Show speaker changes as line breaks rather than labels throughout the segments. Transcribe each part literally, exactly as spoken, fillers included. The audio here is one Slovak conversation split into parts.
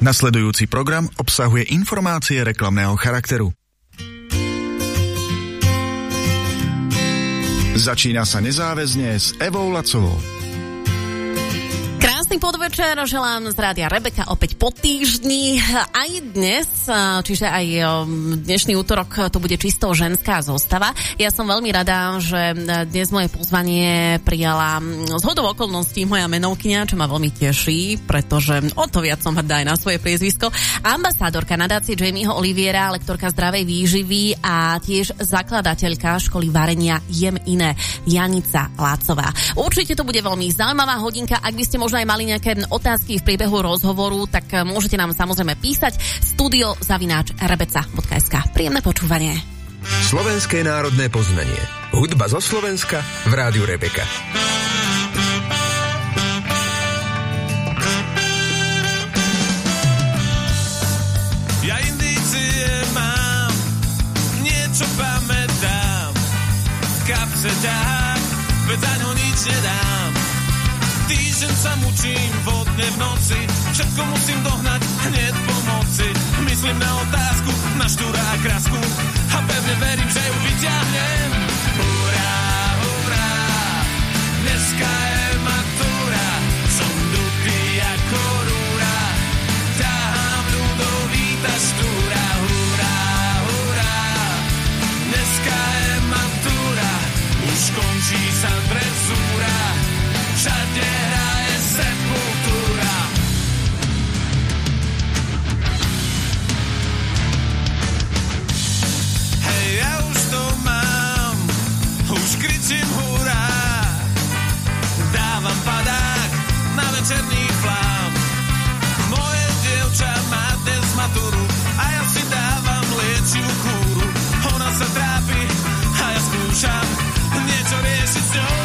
Nasledujúci program obsahuje informácie reklamného charakteru. Začína sa nezáväzne s Evou Lacovou.
Krásny podvečer, želám z rádia Rebeka opäť po týždni. Aj dnes, čiže aj dnešný útorok, to bude čisto ženská zostava. Ja som veľmi rada, že dnes moje pozvanie prijala zhodou okolností moja menovkyňa, čo ma veľmi teší, pretože o to viac som hrdá aj na svoje priezvisko. Ambasádorka nadácie Jamieho Oliviera, lektorka zdravej výživy a tiež zakladateľka školy varenia Jem iné, Janica Lacová. Určite to bude veľmi zaujímavá hodinka. Ak by ste možno aj mali nejaké otázky v priebehu rozhovoru, tak môžete nám samozrejme písať studio zavináč rebeca bodka es ká. Príjemné počúvanie.
Slovenské národné poznanie. Hudba zo Slovenska v rádiu Rebeka.
Ja indície mám, niečo pamätám, v kapse ťahám, veď za ňo nič nedám. Týždeň sa mučím vodne v noci, všetko musím dohnať hneď po moci. Myslím na otázku, na štúra a krasku a pevne verím, že ju vyťahnem. Hurá, hurá, dneska je matúra, som dutý ako rúra, ťahám ľudovita štúra. Hurá, hurá, dneska je matúra, už končí sa dresúra, všade hraje Sepultura. Hej, ja už to mám, už kričím hurá, dávam padák na večerný flám. Moje dievča má dnes maturu a ja si dávam liečiu kúru. Ona sa trápi a ja skúšam niečo riešiť s ňou.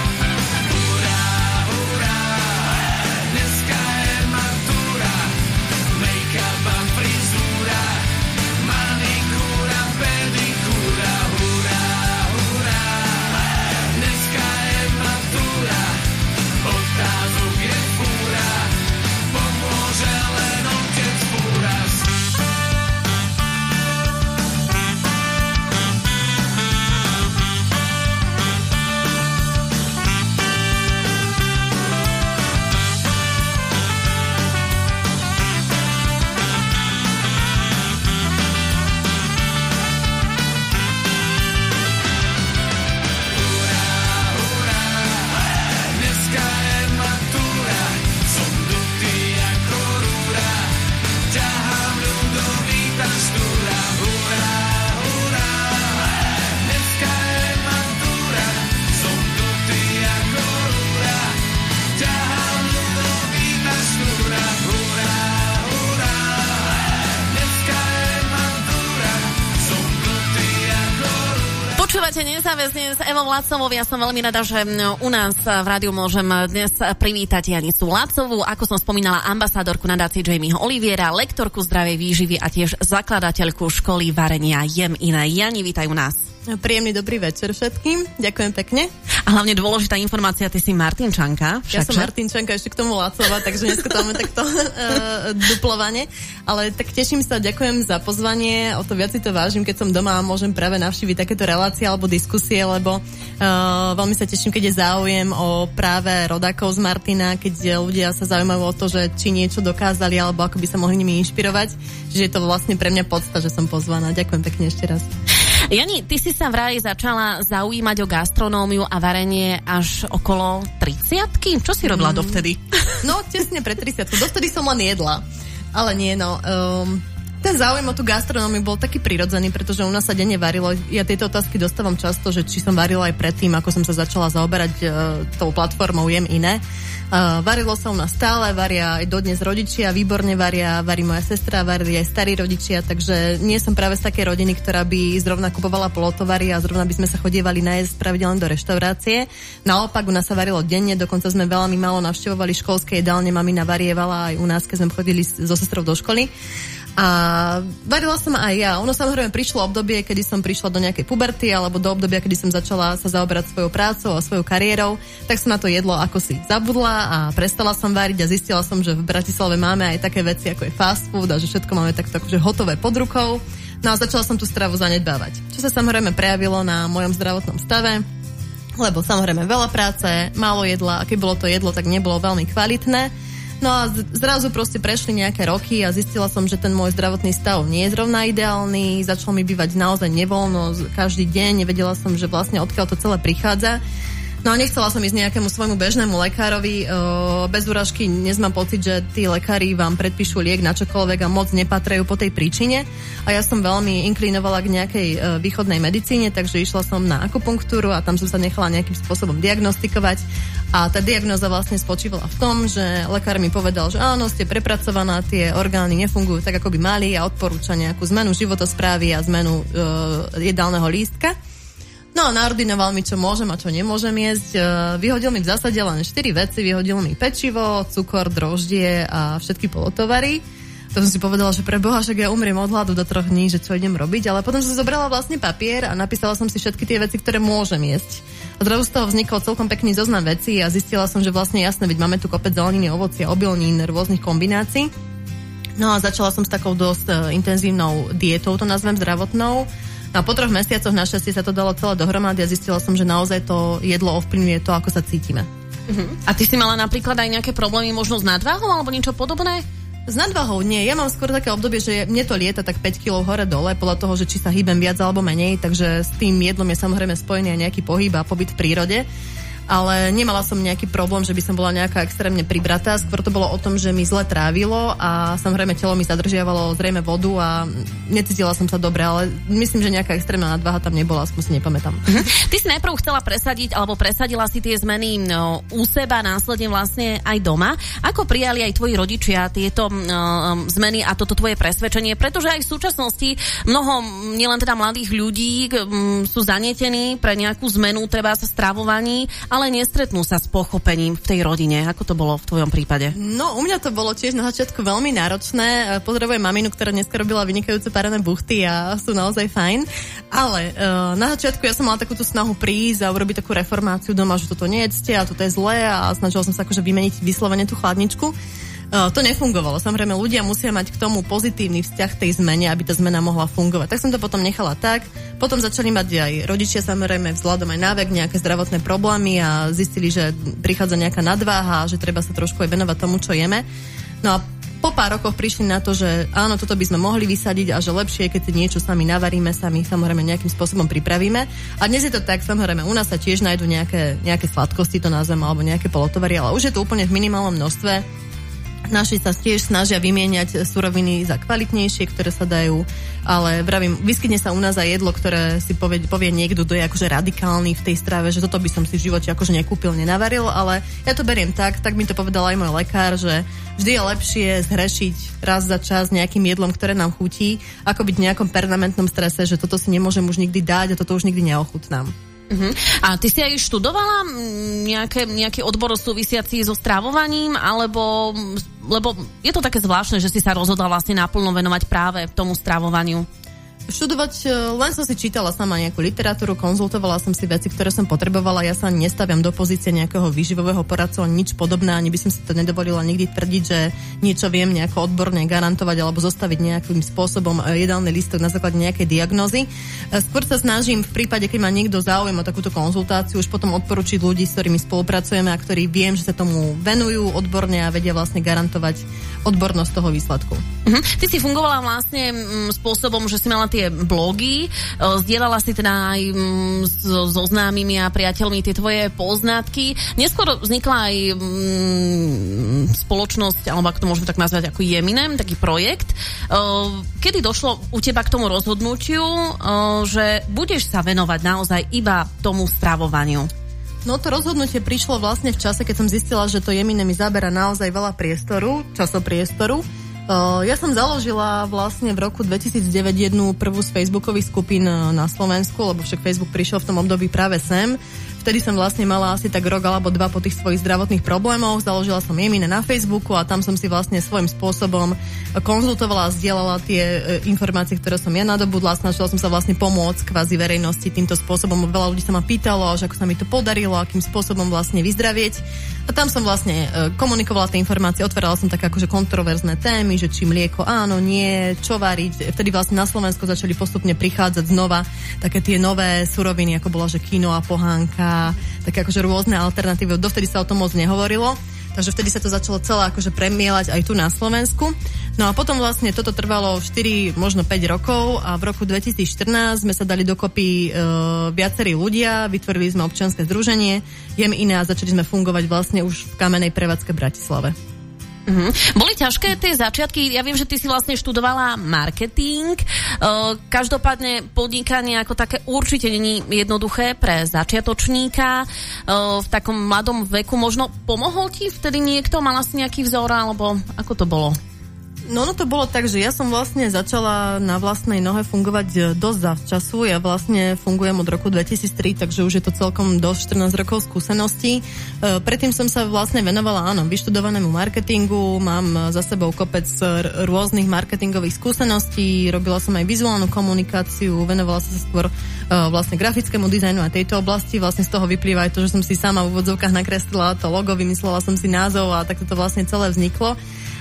Nezáväzne s Evou Lacovou. Ja som veľmi rada, že u nás v rádiu môžem dnes privítať Janicu Lacovú, ako som spomínala, ambasádorku nadácie Jamieho Oliviera, lektorku zdravej výživy a tiež zakladateľku školy varenia Jem iné. Jani, vítaj u nás.
Príjemný dobrý večer všetkým. Ďakujem pekne.
A hlavne dôležitá informácia, ty si Martinčanka.
Ja som Martinčanka, ešte k tomu Lacová, takže dneska to máme takto uh, duplovanie. Ale tak teším sa, ďakujem za pozvanie. O to viac si to vážim, keď som doma a môžem práve navštíviť takéto relácie alebo diskusie, lebo uh, veľmi sa teším, keď je záujem o práve rodákov z Martina, keď ľudia sa zaujímajú o to, že či niečo dokázali alebo ako by sa mohli nimi inšpirovať. Čiže je to vlastne pre mňa podsta, že som pozvaná. Ďakujem pekne ešte raz.
Jani, ty si sa vraj začala zaujímať o gastronómiu a varenie až okolo tridsiatky? Čo si robila mm. dovtedy?
No, tesne pred tridsiatkou. Dovtedy som len jedla. Ale nie, no... Um, ten záujem o tú gastronómiu bol taký prirodzený, pretože u nás sa denne varilo. Ja tieto otázky dostávam často, že či som varila aj predtým, ako som sa začala zaoberať uh, tou platformou Jem iné. Uh, varilo sa u nás stále, varia aj dodnes rodičia, výborne varia, varí moja sestra, varí aj starí rodičia, takže nie som práve z takej rodiny, ktorá by zrovna kupovala polotovary a zrovna by sme sa chodievali najesť pravidelne do reštaurácie. Naopak, u nás sa varilo denne, dokonca sme veľmi málo navštevovali školské jedálne, mamina varievala aj u nás, keď sme chodili so sestrou do školy. A varila som aj ja. Ono samozrejme prišlo obdobie, kedy som prišla do nejakej puberty alebo do obdobia, kedy som začala sa zaoberať svojou prácou a svojou kariérou, tak som na to jedlo ako si zabudla a prestala som variť a zistila som, že v Bratislave máme aj také veci ako je fast food a že všetko máme takto akože hotové pod rukou. No a začala som tú stravu zanedbávať. Čo sa samozrejme prejavilo na mojom zdravotnom stave, lebo samozrejme veľa práce, málo jedla a keď bolo to jedlo, tak nebolo veľmi kvalitné. No a zrazu proste prešli nejaké roky a zistila som, že ten môj zdravotný stav nie je zrovna ideálny, začal mi bývať naozaj nevoľno každý deň, nevedela som, že vlastne odkiaľ to celé prichádza. No a nechcela som ísť nejakému svojmu bežnému lekárovi. Bez úražky dnes mám pocit, že tí lekári vám predpíšu liek na čokoľvek a moc nepatrajú po tej príčine. A ja som veľmi inklinovala k nejakej východnej medicíne, takže išla som na akupunktúru a tam som sa nechala nejakým spôsobom diagnostikovať. A tá diagnóza vlastne spočívala v tom, že lekár mi povedal, že áno, ste prepracovaná, tie orgány nefungujú tak, ako by mali a odporúča nejakú zmenu životosprávy a zmenu e, jedálneho lístka. No a naordinoval mi, čo môžem a čo nemôžem jesť. Vyhodil mi v zásade len štyri veci. Vyhodil mi pečivo, cukor, droždie a všetky polotovary. To som si povedala, že pre Boha, však ja umriem od hladu do troch dní, že čo idem robiť. Ale potom som zobrala vlastne papier a napísala som si všetky tie veci, ktoré môžem jesť. A zrazu z toho vznikol celkom pekný zoznam vecí a zistila som, že vlastne jasné, veď máme tu kopec zeleniny, ovocia, obilnín, rôznych kombinácií. No a začala som s takou dosť intenzívnou dietou, to nazvem zdravotnou. No a po troch mesiacoch našťastie sa to dalo celé dohromady a zistila som, že naozaj to jedlo ovplyvňuje to, ako sa cítime.
Uh-huh. A ty si mala napríklad aj nejaké problémy možno s nadváhou alebo niečo podobné?
S nadváhou nie. Ja mám skôr také obdobie, že mne to lieta tak päť kilogramov hore-dole podľa toho, že či sa hýbem viac alebo menej, takže s tým jedlom je samozrejme spojený aj nejaký pohyb a pobyt v prírode. Ale nemala som nejaký problém, že by som bola nejaká extrémne pribratá. Skôr to bolo o tom, že mi zle trávilo a samozrejme telo mi zadržiavalo zrejme vodu a necítila som sa dobre, ale myslím, že nejaká extrémna nadváha tam nebola, aspoň si nepamätám.
Ty si najprv chcela presadiť, alebo presadila si tie zmeny no, u seba, následne vlastne aj doma. Ako prijali aj tvoji rodičia tieto no, zmeny a toto tvoje presvedčenie? Pretože aj v súčasnosti mnoho, nielen teda mladých ľudí, m, sú zanietení pre nejakú zmenu, treba sa stravovaní, ale nestretnú sa s pochopením v tej rodine. Ako to bolo v tvojom prípade?
No, u mňa to bolo tiež na začiatku veľmi náročné. Pozdravujem maminu, ktorá dneska robila vynikajúce parené buchty a sú naozaj fajn. Ale uh, na začiatku ja som mala takúto snahu prísť a urobiť takú reformáciu doma, že toto nejedzte a toto je zlé a snažila som sa akože vymeniť vyslovene tú chladničku. Uh, to nefungovalo. Samozrejme, ľudia musia mať k tomu pozitívny vzťah tej zmene, aby tá zmena mohla fungovať. Tak som to potom nechala tak. Potom začali mať aj rodičia, samozrejme, vzhľadom aj na vek, nejaké zdravotné problémy a zistili, že prichádza nejaká nadváha, že treba sa trošku aj venovať tomu, čo jeme. No a po pár rokoch prišli na to, že áno, toto by sme mohli vysadiť a že lepšie je, keď si niečo sami navaríme, sami samozrejme nejakým spôsobom pripravíme. A dnes je to tak, samozrejme, u nás sa tiež nájdú nejaké, nejaké sladkosti, to nazvem, alebo nejaké polotovary, ale už je to úplne v minimálnom množstve. Naši sa tiež snažia vymieňať suroviny za kvalitnejšie, ktoré sa dajú, ale vravím, vyskytne sa u nás aj jedlo, ktoré si povie, povie niekto, kto je akože radikálny v tej strave, že toto by som si v živote akože nekúpil, nenavaril, ale ja to beriem tak, tak mi to povedal aj môj lekár, že vždy je lepšie zhrešiť raz za čas nejakým jedlom, ktoré nám chutí, ako byť v nejakom permanentnom strese, že toto si nemôžem už nikdy dať a toto už nikdy neochutnám.
Uh-huh. A ty si aj študovala nejaké, nejaký odbor súvisiaci so stravovaním, alebo lebo je to také zvláštne, že si sa rozhodla vlastne naplno venovať práve tomu stravovaniu?
Študovať, len som si čítala sama nejakú literatúru, konzultovala som si veci, ktoré som potrebovala. Ja sa nestaviam do pozície nejakého výživového poradcu, nič podobné, ani by som si to nedovolila nikdy tvrdiť, že niečo viem nejako odborne garantovať alebo zostaviť nejakým spôsobom jedálny lístok na základe nejakej diagnózy. Skôr sa snažím v prípade, keď má niekto záujem o takúto konzultáciu, už potom odporučiť ľudí, s ktorými spolupracujeme a ktorí viem, že sa tomu venujú odborne a vedia vlastne garantovať odbornosť toho výsledku.
Uh-huh. Ty si fungovala vlastne m, spôsobom, že si mala tie blogy, zdieľala si teda aj m, so, so známymi a priateľmi tie tvoje poznatky. Neskôr vznikla aj m, spoločnosť, alebo ako to môžeme tak nazvať, ako Jeminem, taký projekt. Kedy došlo u teba k tomu rozhodnutiu, že budeš sa venovať naozaj iba tomu stravovaniu?
No to rozhodnutie prišlo vlastne v čase, keď som zistila, že to Jemine mi zabera naozaj veľa priestoru, časopriestoru. Uh, ja som založila vlastne v roku dvetisícdeväť jednu prvú z facebookových skupín na Slovensku, lebo však Facebook prišiel v tom období práve sem. vtedy som vlastne mala asi tak rok alebo dva po tých svojich zdravotných problémoch. Založila som Jemine na Facebooku a tam som si vlastne svojím spôsobom konzultovala a zdieľala tie e, informácie, ktoré som ja nadobudla. Snažila som sa vlastne pomôcť kvázi verejnosti týmto spôsobom. Veľa ľudí sa ma pýtalo, že ako sa mi to podarilo, akým spôsobom vlastne vyzdravieť. A tam som vlastne e, komunikovala tie informácie, otvárala som také akože kontroverzné témy, že či mlieko áno, nie, čo variť. Vtedy vlastne na Slovensku začali postupne prichádzať znova také tie nové suroviny, ako bola, že quinoa, pohánka, také akože rôzne alternatívy. Dovtedy sa o tom moc nehovorilo, takže vtedy sa to začalo celé akože premielať aj tu na Slovensku. No a potom vlastne toto trvalo štyri, možno päť rokov a v roku dvetisícštrnásť sme sa dali dokopy e, viacerí ľudia, vytvorili sme občianske združenie, jem iné a začali sme fungovať vlastne už v kamenej prevádzke v Bratislave.
Mm-hmm. Boli ťažké tie začiatky? Ja viem, že ty si vlastne študovala marketing. Uh, každopádne podnikanie ako také určite nie je jednoduché pre začiatočníka. Uh, v takom mladom veku možno pomohol ti vtedy niekto? Mala si nejaký vzor, alebo ako to bolo?
No, no to bolo tak, že ja som vlastne začala na vlastnej nohe fungovať dosť zavčasu. Ja vlastne fungujem od roku dvetisíctri, takže už je to celkom dosť štrnásť rokov skúseností. E, predtým som sa vlastne venovala, áno, vyštudovanému marketingu, mám za sebou kopec r- rôznych marketingových skúseností, robila som aj vizuálnu komunikáciu, venovala som sa skôr e, vlastne grafickému dizajnu a tejto oblasti. Vlastne z toho vyplýva aj to, že som si sama v úvodzovkách nakreslila to logo, vymyslela som si názov a takto to vlastne celé vzniklo.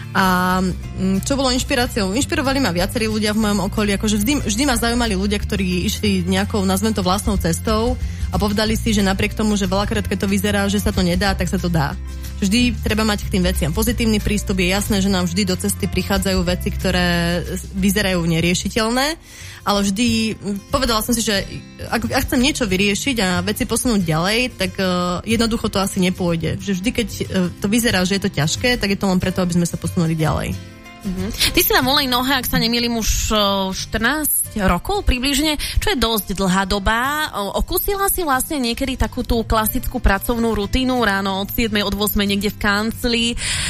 A čo bolo inšpiráciou? Inšpirovali ma viacerí ľudia v mojom okolí, akože vždy, vždy ma zaujímali ľudia, ktorí išli nejakou, nazvem to, vlastnou cestou a povedali si, že napriek tomu, že veľakrát, keď to vyzerá, že sa to nedá, tak sa to dá. Vždy treba mať k tým veciam pozitívny prístup. Je jasné, že nám vždy do cesty prichádzajú veci, ktoré vyzerajú neriešiteľné, ale vždy povedala som si, že ak, ak chcem niečo vyriešiť a veci posunúť ďalej, tak uh, jednoducho to asi nepôjde. Že vždy, keď uh, to vyzerá, že je to ťažké, tak je to len preto, aby sme sa posunuli ďalej.
Mm-hmm. Ty si na voľnej nohe, ak sa nemýlim, už štrnásť rokov približne, čo je dosť dlhá doba. Okúsila si vlastne niekedy takú tú klasickú pracovnú rutínu ráno od siedmej, od ôsmej niekde v kancli,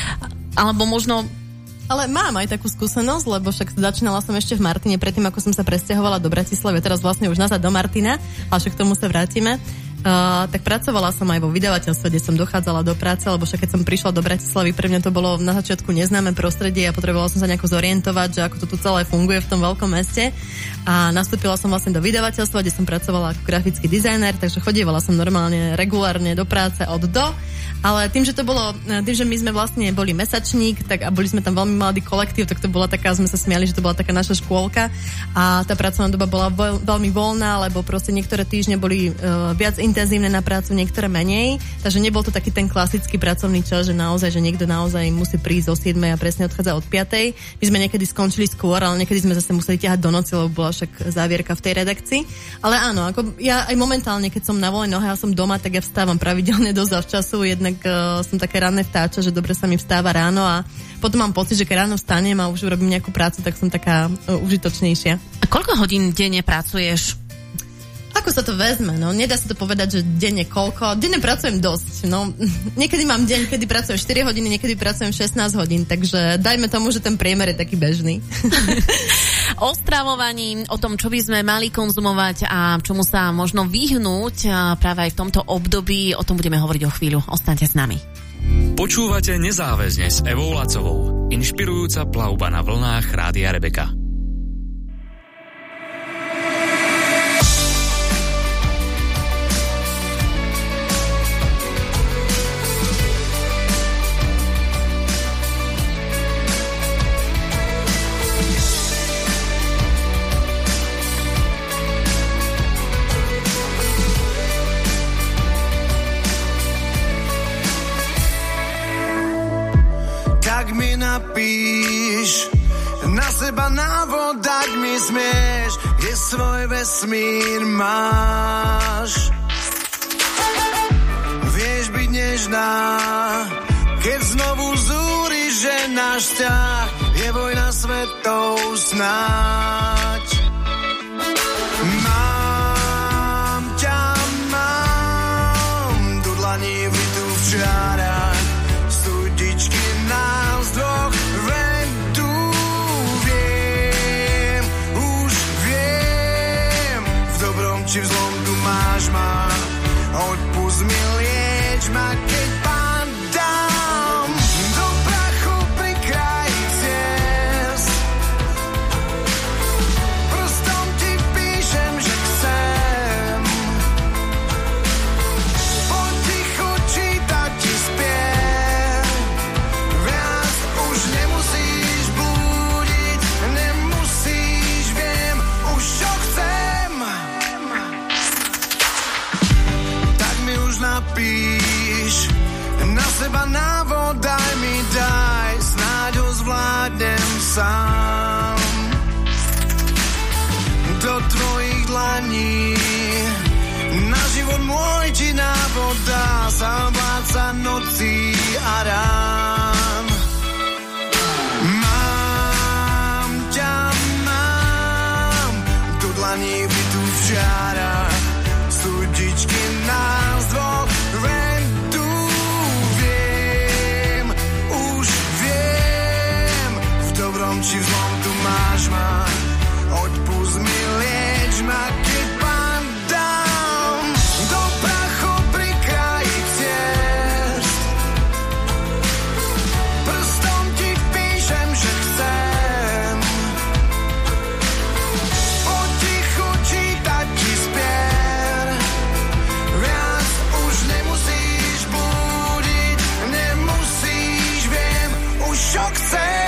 alebo možno...
Ale mám aj takú skúsenosť, lebo však začínala som ešte v Martine predtým, ako som sa presťahovala do Bratislavy, teraz vlastne už nazad do Martina, ale však k tomu sa vrátime. Uh, tak pracovala som aj vo vydavateľstve, kde som dochádzala do práce, lebo však keď som prišla do Bratislavy, pre mňa to bolo na začiatku neznáme prostredie a potrebovala som sa nejako zorientovať, že ako to tu celé funguje v tom veľkom meste. A nastúpila som vlastne do vydavateľstva, kde som pracovala ako grafický dizajner, takže chodievala som normálne regulárne do práce od do. Ale tým, že to bolo, tým, že my sme vlastne boli mesačník, tak a boli sme tam veľmi mladý kolektív, tak to bola taká, sme sa smiali, že to bola taká naša škôlka a tá pracovná doba bola vo, veľmi voľná, lebo proste niektoré týždne boli uh, viac intenzívne na prácu, niektoré menej, takže nebol to taký ten klasický pracovný čas, že naozaj, že niekto naozaj musí prísť o siedmej a presne odchádza od piatej. My sme niekedy skončili skôr, ale niekedy sme zase museli ťahať do noci, lebo bola však závierka v tej redakcii. Ale áno, ako ja aj momentálne, keď som na voľnej nohe a som doma, tak ja vstávam pravidelne dosť zavčasu, jednak uh, som také ranné vtáča, že dobre sa mi vstáva ráno a potom mám pocit, že keď ráno vstanem a už urobím nejakú prácu, tak som taká uh, užitočnejšia.
A koľko hodín denne pracuješ?
Ako sa to vezme, no? Nedá sa to povedať, že denne koľko. Denne pracujem dosť, no. Niekedy mám deň, kedy pracujem štyri hodiny, niekedy pracujem šestnásť hodín, takže dajme tomu, že ten priemer je taký bežný.
O stravovaní, o tom, čo by sme mali konzumovať a čomu sa možno vyhnúť práve aj v tomto období, o tom budeme hovoriť o chvíľu. Ostaňte s nami.
Počúvate Nezáväzne s Evou Lacovou. Inšpirujúca plavba na vlnách Rádia Rebeka.
Napíš na seba návod, ak mi smieš, kde svoj vesmír máš. Vieš byť nežná, keď znovu zúriš, že náš vzťah je vojna svetov snáď. Mám ťa, mám do dlaní vytú včara. Nás dvoch ventu viem, už viem, v dobrom či v zlom tu máš ma, odpúšť mi, lieč ma, keď padám do prachu pri kraji ciest. Prstom ti píšem, že chcem potichu čítať ti spiev. Viac už nemusíš blúdiť, nemusíš, viem už čo chcem. Tak mi už napíš, na seba návod daj mi, daj, snáď ho zvládnem sám. Do tvojich dlaní na život môj ti návod dá, sám vládca nocí a rán. Mám ťa, mám, do dlaní bytú v čiarách, súdičky nás dvoch vedú. Viem, už viem, v dobrom či v zlom tu máš ma. Odpust mi, lieč ma, keď padám do prachu pri kraji ciest. Prstom ti píšem, že chcem potichu čítať ti spier. Viac už nemusíš blúdiť, nemusíš, viem už čo chcem.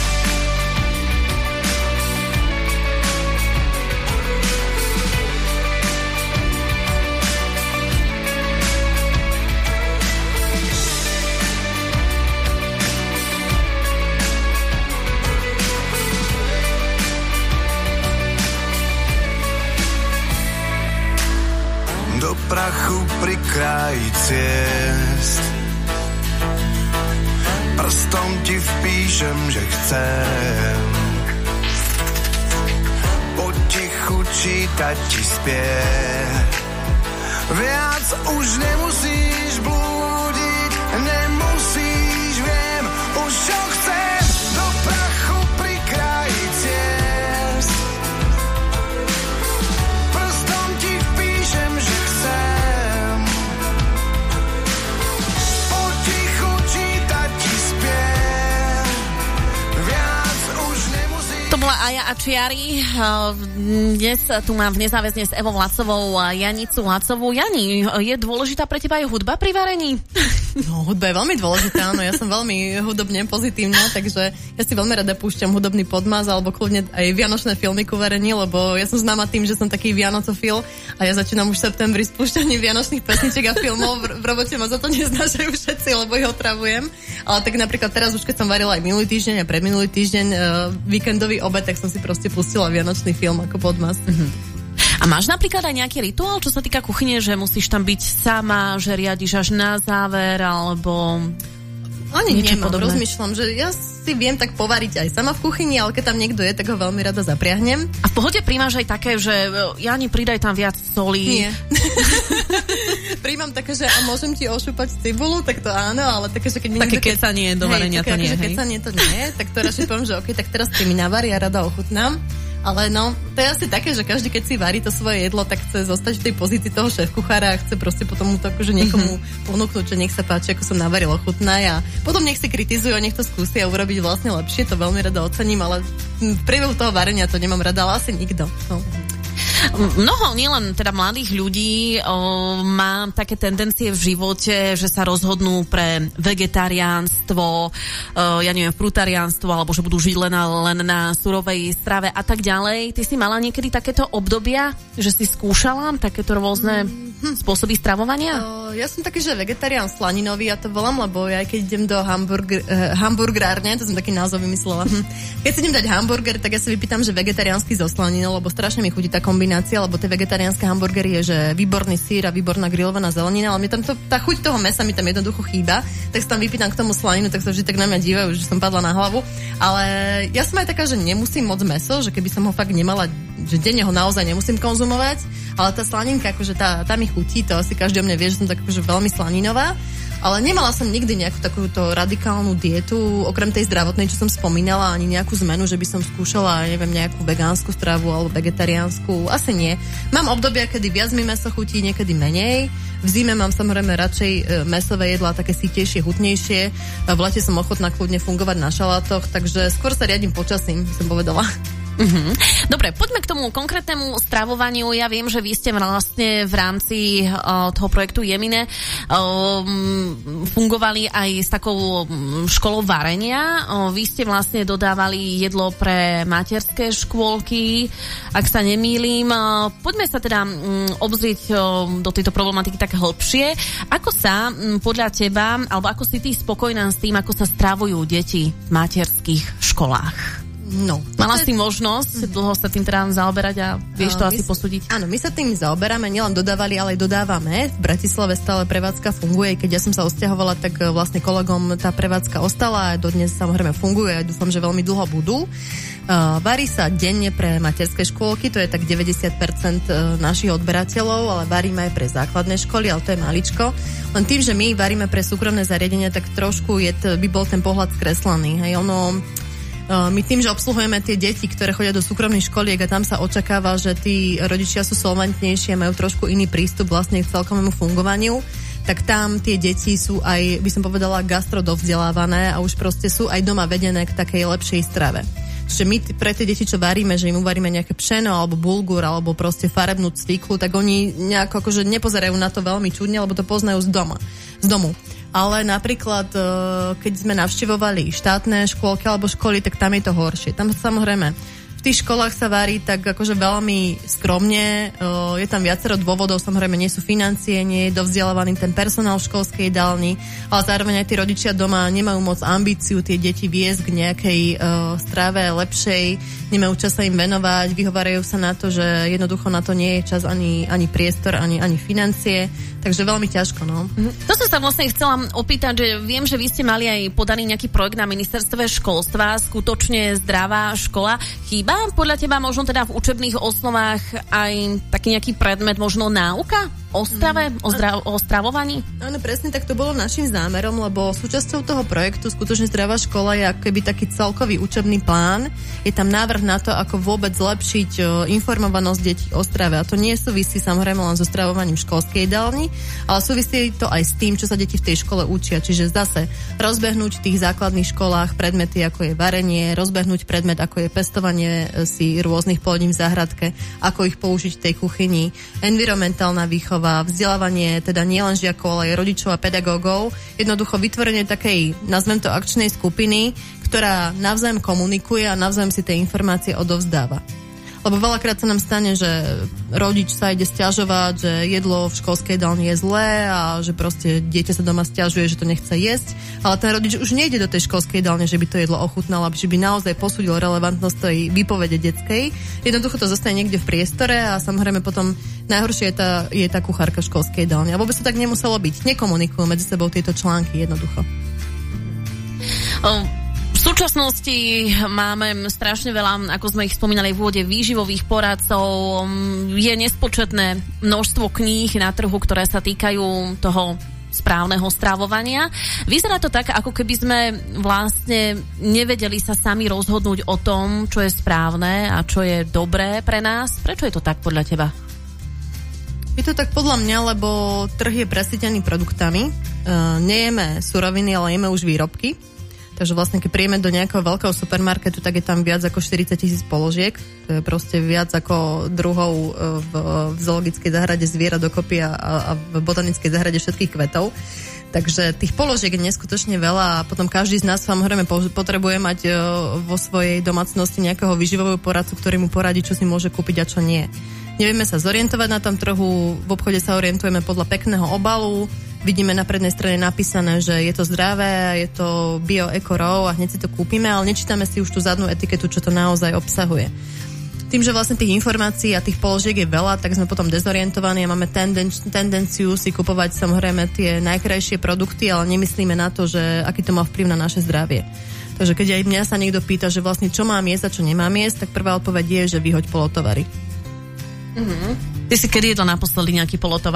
Do prachu pri kraji ciest. Prstom ti vpíšem, že chcem potichu čítať ti spiev. Viac už nemusíš blúdiť, nemusíš, viem už čo chcem. Do prachu pri kraji ciest. Prstom ti vpíšem, že chcem potichu čítať ti spiev. Viac už nemusíš.
To bola Aja a Čiari. Dnes tu mám v Nezáväzne s Evou Lacovou Janicu Lacovú. Jani, je dôležitá pre teba aj hudba pri varení?
No, hudba je veľmi dôležitá, no ja som veľmi hudobne pozitívna, takže ja si veľmi rada púšťam hudobný podmaz alebo kľudne aj vianočné filmy ku varení, lebo ja som známa tým, že som taký vianocofil a ja začínam už v septembri spúšťaním vianočných pesničiek a filmov. V, v robote ma za to neznášajú všetci, lebo ich otravujem. Ale tak napríklad teraz už keď som varila aj minulý týždeň a predminulý týždeň uh, víkendový obed, tak som si proste pustila vianočný film ako podmaz. Mm-hmm.
A máš napríklad aj nejaký rituál, čo sa týka kuchyne, že musíš tam byť sama, že riadiš až na záver, alebo
ani
niečo
nemám,
podobné?
Rozmýšľam, že ja si viem tak povariť aj sama v kuchyni, ale keď tam niekto je, tak ho veľmi rada zapriahnem.
A v pohode príjmaš aj také, že Jani, pridaj tam viac solí?
Nie. Príjmam také, že a môžem ti ošúpať cibulu, tak to áno, ale také, že keď mi
také
niekto...
kecanie do varenia to nie, hej?
Kecanie to nie, tak to radšej poviem, že ok, tak teraz ty mi navari a rada ochutnám. Ale no, to je asi také, že každý, keď si varí to svoje jedlo, tak chce zostať v tej pozícii toho šéfkuchára a chce proste potom mu to akože niekomu mm-hmm. ponúknuť, že nech sa páči, ako som navaril, ochutná a potom nech si kritizujú a nech to skúsi a urobiť vlastne lepšie, to veľmi rada ocením, ale v priebehu toho varenia to nemám rada, ale asi nikto. No.
Mnoho, nielen teda mladých ľudí, o, má také tendencie v živote, že sa rozhodnú pre vegetariánstvo, o, ja neviem, frutariánstvo, alebo že budú žiť len na, len na surovej strave a tak ďalej. Ty si mala niekedy takéto obdobia, že si skúšala takéto rôzne hm, spôsoby stravovania?
O, ja som taký, že vegetarián slaninový, ja to volám, lebo ja keď idem do hamburger, eh, hamburgerárne, to som taký názov vymyslela. Hm. Keď si idem dať hamburger, tak ja si vypýtam, že vegetariánsky so slaninou, lebo strašne mi chutí tá kombinácia, lebo tie vegetariánske hamburgery je, že výborný sír a výborná grillovaná zelenina, ale mi tam to, tá chuť toho mesa mi tam jednoducho chýba, tak sa tam vypýtam k tomu slaninu, tak sa vždy tak na mňa dívajú, že som padla na hlavu. Ale ja som aj taká, že nemusím moc meso, že keby som ho fakt nemala, že denne ho naozaj nemusím konzumovať, ale tá slaninka, akože tá, tá mi chutí, to asi každý o mne vie, že som tak akože veľmi slaninová. Ale nemala som nikdy nejakú takúto radikálnu dietu, okrem tej zdravotnej, čo som spomínala, ani nejakú zmenu, že by som skúšala, neviem, nejakú vegánsku stravu alebo vegetariánsku. Asi nie. Mám obdobia, kedy viac mi mäso chutí, niekedy menej. V zime mám samozrejme radšej mäsové jedlá, také sytejšie, hutnejšie. V lete som ochotná kľudne fungovať na šalátoch, takže skôr sa riadím počasím, som povedala.
Uh-huh. Dobre, poďme k tomu konkrétnemu stravovaniu. Ja viem, že vy ste vlastne v rámci uh, toho projektu Jemine um, fungovali aj s takou školou varenia. Uh, vy ste vlastne dodávali jedlo pre materské škôlky, ak sa nemýlim. Uh, poďme sa teda um, obzrieť uh, do tejto problematiky tak hlbšie. Ako sa um, podľa teba, alebo ako si ty spokojná s tým, ako sa stravujú deti v materských školách?
No.
Mala si možnosť dlho sa tým teda zaoberať a vieš to asi posúdiť?
Áno, my sa tým zaoberáme, nielen dodávali, ale aj dodávame. V Bratislave stále prevádzka funguje. Keď ja som sa osťahovala, tak vlastne kolegom tá prevádzka ostala a dodnes samozrejme funguje a dúfam, že veľmi dlho budú. Uh, varí sa denne pre materské škôlky, to je tak deväťdesiat percent našich odberateľov, ale varíme aj pre základné školy, ale to je maličko. Len tým, že my varíme pre súkromné zariadenia, tak trošku je t- by bol ten pohľad skreslený. Hej, ono... My tým, že obsluhujeme tie deti, ktoré chodia do súkromných školiek a tam sa očakáva, že tí rodičia sú solventnejšie a majú trošku iný prístup vlastne k celkovému fungovaniu, tak tam tie deti sú aj, by som povedala, gastrodovzdelávané a už proste sú aj doma vedené k takej lepšej strave. Čiže my pre tie deti, čo varíme, že im uvaríme nejaké pšeno alebo bulgur alebo proste farebnú cviklu, tak oni nejako akože nepozerajú na to veľmi čudne, lebo to poznajú z doma, z domu. Ale napríklad, keď sme navštevovali štátne škôlky alebo školy, tak tam je to horšie. Tam samozrejme v tých školách sa varí tak akože veľmi skromne. Je tam viacero dôvodov, samozrejme nie sú financie, nie je dovzdelávaný ten personál v školskej jedálni, ale zároveň aj tí rodičia doma nemajú moc ambíciu tie deti viesť k nejakej uh, strave lepšej, nemajú čas sa im venovať, vyhovárajú sa na to, že jednoducho na to nie je čas ani, ani priestor, ani, ani financie. Takže veľmi ťažko, no.
To som sa vlastne chcela opýtať, že viem, že vy ste mali aj podaný nejaký projekt na ministerstve školstva, skutočne zdravá škola. Chýba podľa teba možno teda v učebných osnovách aj taký nejaký predmet, možno náuka o strave, mm. o, zdra- o stravovaní?
Áno, presne tak to bolo našim zámerom, lebo súčasťou toho projektu skutočne zdravá škola je ako keby taký celkový učebný plán. Je tam návrh na to, ako vôbec zlepšiť o, informovanosť detí o strave. A to nie súvisí samozrejme len so stravovaním školskej jedálni, ale súvisí to aj s tým, čo sa deti v tej škole učia. Čiže zase rozbehnúť v tých základných školách predmety, ako je varenie, rozbehnúť predmet, ako je pestovanie si rôznych plodín v záhradke, ako ich použiť v tej kuchyni, environmentálna výchova, vzdelávanie teda nielen žiakov, ale aj rodičov a pedagógov. Jednoducho vytvorenie takej, nazvem to, akčnej skupiny, ktorá navzájom komunikuje a navzájom si tie informácie odovzdáva. Lebo veľakrát sa nám stane, že rodič sa ide sťažovať, že jedlo v školskej jedálni je zlé a že proste dieťa sa doma sťažuje, že to nechce jesť, ale ten rodič už nejde do tej školskej jedálne, že by to jedlo ochutnal, aby že by naozaj posúdil relevantnosť tej výpovede detskej. Jednoducho to zostane niekde v priestore a samozrejme potom najhoršie je tá, je tá kuchárka v školskej jedálni. A vôbec to tak nemuselo byť. Nekomunikujú medzi sebou tieto články jednoducho.
Um. V súčasnosti máme strašne veľa, ako sme ich spomínali v úvode, výživových poradcov. Je nespočetné množstvo kníh na trhu, ktoré sa týkajú toho správneho stravovania. Vyzerá to tak, ako keby sme vlastne nevedeli sa sami rozhodnúť o tom, čo je správne a čo je dobré pre nás. Prečo je to tak podľa teba?
Je to tak podľa mňa, lebo trh je presýtený produktami. Uh, nejeme suroviny, ale jeme už výrobky. Takže vlastne, keď príjeme do nejakého veľkého supermarketu, tak je tam viac ako štyridsať tisíc položiek. To je proste viac ako druhov v, v zoologickej záhrade zviera dokopy a, a v botanickej záhrade všetkých kvetov. Takže tých položiek je neskutočne veľa a potom každý z nás samozrejme potrebuje mať vo svojej domácnosti nejakého výživového poradcu, ktorý mu poradí, čo si môže kúpiť a čo nie. Nevieme sa zorientovať na tom trhu, v obchode sa orientujeme podľa pekného obalu, vidíme na prednej strane napísané, že je to zdravé, je to bio, eko, raw a hneď si to kúpime, ale nečítame si už tú zadnú etiketu, čo to naozaj obsahuje. Tým, že vlastne tých informácií a tých položiek je veľa, tak sme potom dezorientovaní a máme tenden- tendenciu si kupovať samozrejme tie najkrajšie produkty, ale nemyslíme na to, že aký to má vplyv na naše zdravie. Takže keď aj mňa sa niekto pýta, že vlastne čo mám jesť a čo nemám jesť, tak prvá odpoveď je, že vyhoď polotovary.
Mm-hmm. Ty si kedy jedla naposledy nejaký polotovar?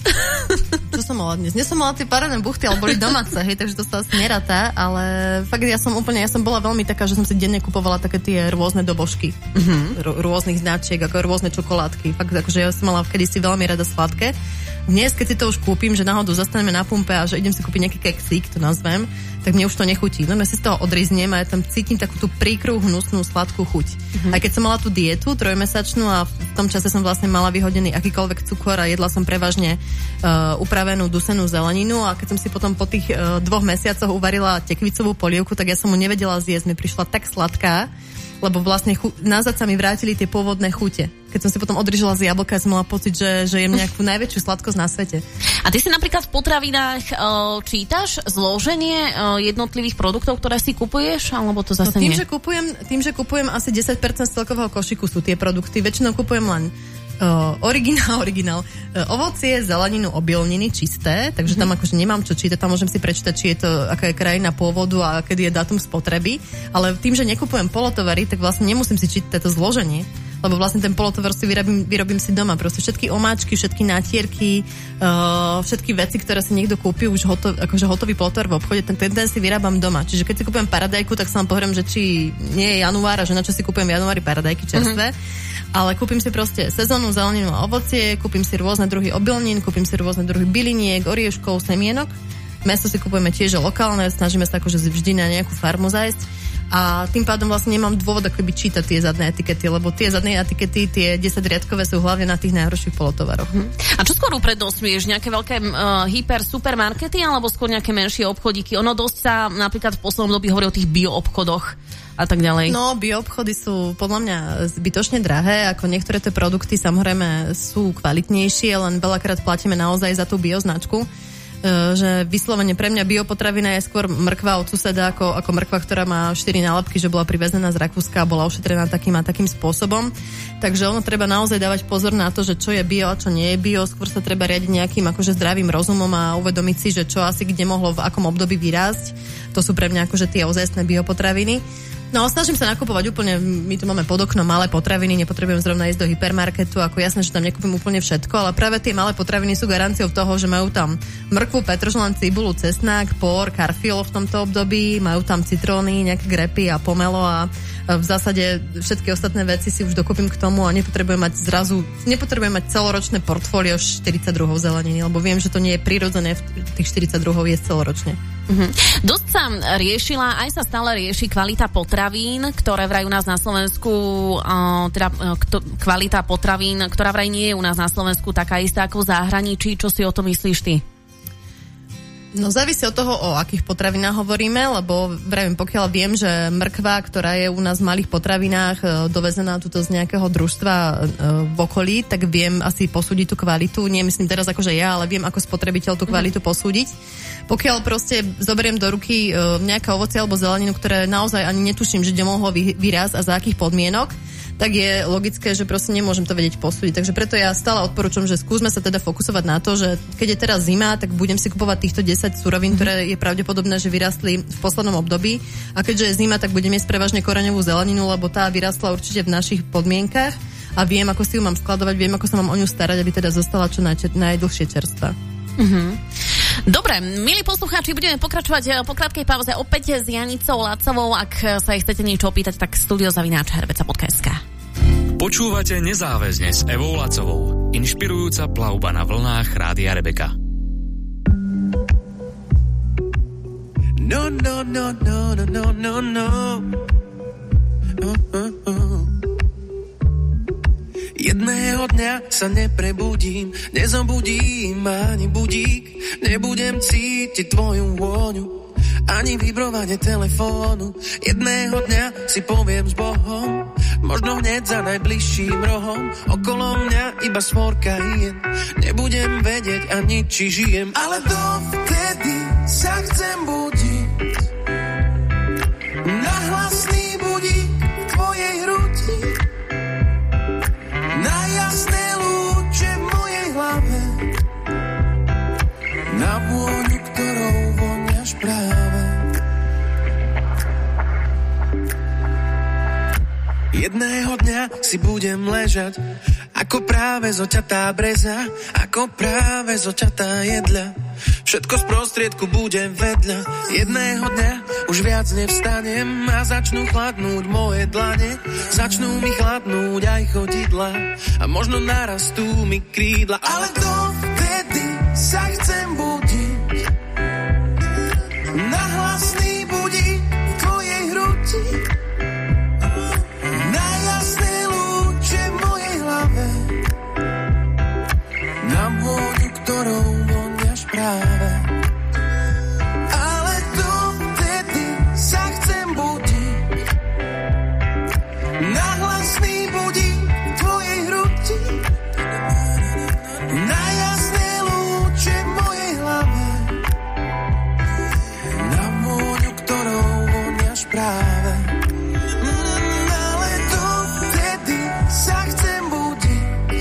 Čo som mala dnes? Dnes som mala tie parené buchty, ale boli domáce, hej, takže to sa asi neratá, ale fakt ja som úplne, ja som bola veľmi taká, že som si denne kupovala také tie rôzne dobožky. Mm-hmm. R- rôznych značiek, ako rôzne čokoládky. Fakt akože ja som mala kedysi veľmi rada sladké. Dnes, keď si to už kúpim, že náhodou zastaneme na pumpe a že idem si kúpiť nejaký keksík, to nazvem, tak mne už to nechutí. No ja si z toho odriznem a ja tam cítim takú tú príkrú, hnusnú, sladkú chuť. Mm-hmm. Aj keď som mala tú dietu trojmesačnú a v tom čase som vlastne mala vyhodený akýkoľvek cukor a jedla som prevažne uh, upravenú dusenú zeleninu a keď som si potom po tých uh, dvoch mesiacoch uvarila tekvicovú polievku, tak ja som mu nevedela zjesť. Mi prišla tak sladká, lebo vlastne chu- nazad sa mi vrátili tie pôvodné chute. Keď som si potom odrižila z jablka, som mala pocit, že, že jem nejakú najväčšiu sladkosť na svete.
A ty si napríklad v potravinách uh, čítaš zloženie uh, jednotlivých produktov, ktoré si kupuješ, alebo to zase
no, tým,
nie?
Že kupujem, tým, že kupujem asi desať percent z celkového košíku sú tie produkty. Väčšinou kupujem len Uh, originál, originál. Uh, ovocie, zeleninu, obilniny čisté, takže tam akože nemám čo čítať, tam môžem si prečítať, či je to, aká je krajina pôvodu a kedy je dátum spotreby, ale tým, že nekupujem polotovary, tak vlastne nemusím si čítať to zloženie, lebo vlastne ten polotovar si vyrobím, vyrobím si doma. Proste všetky omáčky, všetky nátierky, uh, všetky veci, ktoré si niekto kúpi, už hotov, akože hotový polotovar v obchode, ten, ten, ten si vyrábam doma. Čiže keď si kúpujem paradajku, tak sa vám poviem, že či nie je január a že na čo si kúpujem v januári paradajky čerstvé. Mm-hmm. Ale kúpim si proste sezónnu zeleninu a ovocie, kúpim si rôzne druhy obilnín, kúpim si rôzne druhy byliniek, orieškov, semienok. Meso si kupujeme tiež lokálne, snažíme sa akože vždy na nejakú farmu zájsť. A tým pádom vlastne nemám dôvod akoby čítať tie zadné etikety, lebo tie zadné etikety, tie desaťriadkové sú hlavne na tých najhorších polotovaroch.
A čo skôr uprednostňuješ? Nejaké veľké uh, hyper supermarkety alebo skôr nejaké menšie obchodíky? Ono dosť sa napríklad v poslednom dobi hovorí o tých bioobchodoch a tak ďalej. No,
bioobchody sú podľa mňa zbytočne drahé, ako niektoré tie produkty samozrejme sú kvalitnejšie, len veľakrát platíme naozaj za tú bioznačku, že vyslovene pre mňa biopotravina je skôr mrkva od suseda ako, ako mrkva, ktorá má štyri nálepky, že bola privezená z Rakúska a bola ošetrená takým a takým spôsobom. Takže ono treba naozaj dávať pozor na to, že čo je bio a čo nie je bio. Skôr sa treba riadiť nejakým akože zdravým rozumom a uvedomiť si, že čo asi kde mohlo v akom období vyrásť. To sú pre mňa akože tie ozajstné biopotraviny. No, snažím sa nakupovať úplne, my tu máme pod oknom malé potraviny, nepotrebujem zrovna ísť do hypermarketu, ako jasné, že tam nekúpim úplne všetko, ale práve tie malé potraviny sú garanciou toho, že majú tam mrkvu, petržlen, cibulu, cesnák, por, karfiol v tomto období, majú tam citróny, nejaké grepy a pomelo a v zásade všetky ostatné veci si už dokúpim k tomu a nepotrebujem mať zrazu, nepotrebujem mať celoročné portfólio štyridsať druhov zeleniny, lebo viem, že to nie je prirodzené, tých štyridsať druhov je celoročne.
Mm-hmm. Dosť sa riešila, aj sa stále rieši kvalita potravín, ktoré vraj u nás na Slovensku, uh, teda uh, kto, kvalita potravín, ktorá vraj nie je u nás na Slovensku taká istá ako v zahraničí. Čo si o tom myslíš ty?
No závisí od toho, o akých potravinách hovoríme, lebo vravím, pokiaľ viem, že mrkva, ktorá je u nás v malých potravinách dovezená tuto z nejakého družstva v okolí, tak viem asi posúdiť tú kvalitu. Nie myslím teraz akože ja, ale viem ako spotrebiteľ tú kvalitu posúdiť. Pokiaľ proste zoberiem do ruky nejaké ovocie alebo zeleninu, ktoré naozaj ani netuším, že kde mohlo vyrásť a za akých podmienok, tak je logické, že proste nemôžem to vedieť posúdiť. Takže preto ja stále odporúčam, že skúsme sa teda fokusovať na to, že keď je teraz zima, tak budem si kupovať týchto desať surovín, ktoré je pravdepodobné, že vyrastli v poslednom období. A keďže je zima, tak budem jesť prevažne koreňovú zeleninu, lebo tá vyrastla určite v našich podmienkach a viem, ako si ju mám skladovať, viem, ako sa mám o ňu starať, aby teda zostala čo naj, najdlhšie čerstvá. Mm-hmm.
Dobre, milí poslucháči, budeme pokračovať po krátkej pauze opäť s Janicou Lacovou. Ak sa ich chcete niečo opýtať, tak studio zavináč er bé cé bodka es ká.
Počúvate Nezáväzne s Evou Lacovou. Inšpirujúca plavba na vlnách Rádia Rebeka.
No, no, no, no, no, no, no, no. Uh, uh, uh. Jedného dňa sa neprebudím, nezobudím ani budík, nebudem cítiť tvoju vôňu, ani vibrovanie telefónu. Jedného dňa si poviem s Bohom, možno hneď za najbližším rohom, okolo mňa iba svorka hyen, nebudem vedieť ani či žijem, ale dovtedy sa chcem budiť na hlasný budík v tvojej hrudi, na jasné lúče v mojej hlave, na vôňu, ktorou voňaš práve. Jedného dňa si budem ležať ako práve zoťatá breza, ako práve zoťatá jedľa. Všetko z prostriedku bude vedľa. Jedného dňa už viac nevstanem a začnú chladnúť moje dlane. Začnú mi chladnúť aj chodidla a možno narastú mi krídla. Ale dovtedy sa chcem budiť na hlasný budík v tvojej hrudi, na jasné lúče v mojej hlave, na vôňu, ktorou voniaš práve. Ale dovtedy sa chcem budiť na hlasný budík v tvojej hrudi, na jasné lúče v mojej hlave, na vôňu, ktorou voniaš práve. Mm, ale dovtedy sa chcem budiť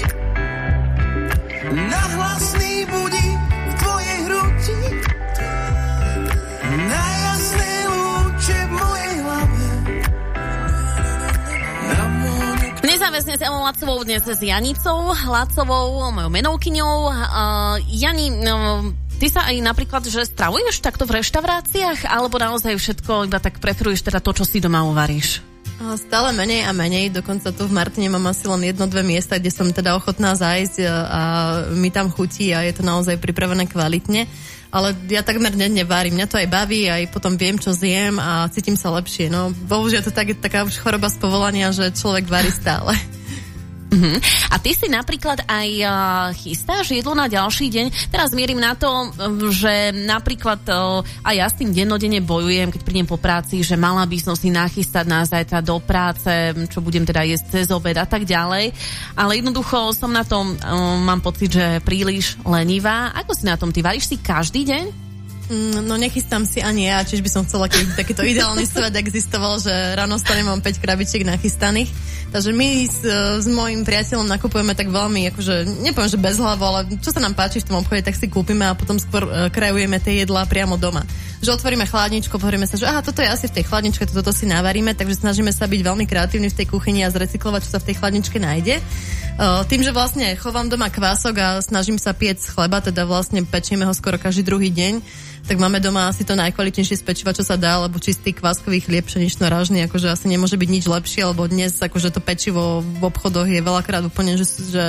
na hlasný budík v tvojej hrudi, na jasné lúče v mojej hlave, na vôňu.
Nezáväzne s Elou Lacovou, dnes s Janicou Lacovou, mojou menovkyňou. Uh, Jani, no, ty sa aj napríklad, že stravuješ takto v reštauráciách, alebo naozaj všetko iba tak preferuješ teda to, čo si doma uvaríš?
Stále menej a menej, dokonca tu v Martine mám asi len jedno, dve miesta, kde som teda ochotná zájsť a mi tam chutí a je to naozaj pripravené kvalitne. Ale ja takmer nevarím, mňa to aj baví, aj potom viem, čo zjem a cítim sa lepšie. No, bohužiaľ to tak, je taká už choroba z povolania, že človek varí stále.
Uh-huh. A ty si napríklad aj uh, chystáš jedlo na ďalší deň? Teraz mierim na to, že napríklad uh, aj ja s tým dennodenne bojujem, keď prídem po práci, že mala by som si nachystať na zajtra do práce, čo budem teda jesť cez obed a tak ďalej. Ale jednoducho som na tom, uh, mám pocit, že príliš lenivá. Ako si na tom? Ty varíš si každý deň?
No nechystám si ani ja, čiže by som chcela, keď takýto ideálny svet existoval, že ráno stanem, mám päť krabičiek nachystaných. Takže my s, s mojím priateľom nakupujeme tak veľmi, akože, nepoviem, že bez hlavo, ale čo sa nám páči v tom obchode, tak si kúpime a potom skôr uh, krajujeme tie jedlá priamo doma. Že otvoríme chladničku, pohovoríme sa, že aha, toto je asi v tej chladničke, toto si navaríme, takže snažíme sa byť veľmi kreatívni v tej kuchyni a zrecyklovať, čo sa v tej chladničke nájde. Uh, tým, že vlastne chovám doma kvások a snažím sa piec chleba, teda vlastne pečieme ho skoro každý druhý deň, tak máme doma asi to najkvalitnejšie z pečiva, čo sa dá, lebo čistý kváskový chlieb pšenično-ražný, akože asi nemôže byť nič lepšie, lebo dnes akože to pečivo v obchodoch je veľakrát úplne, že, že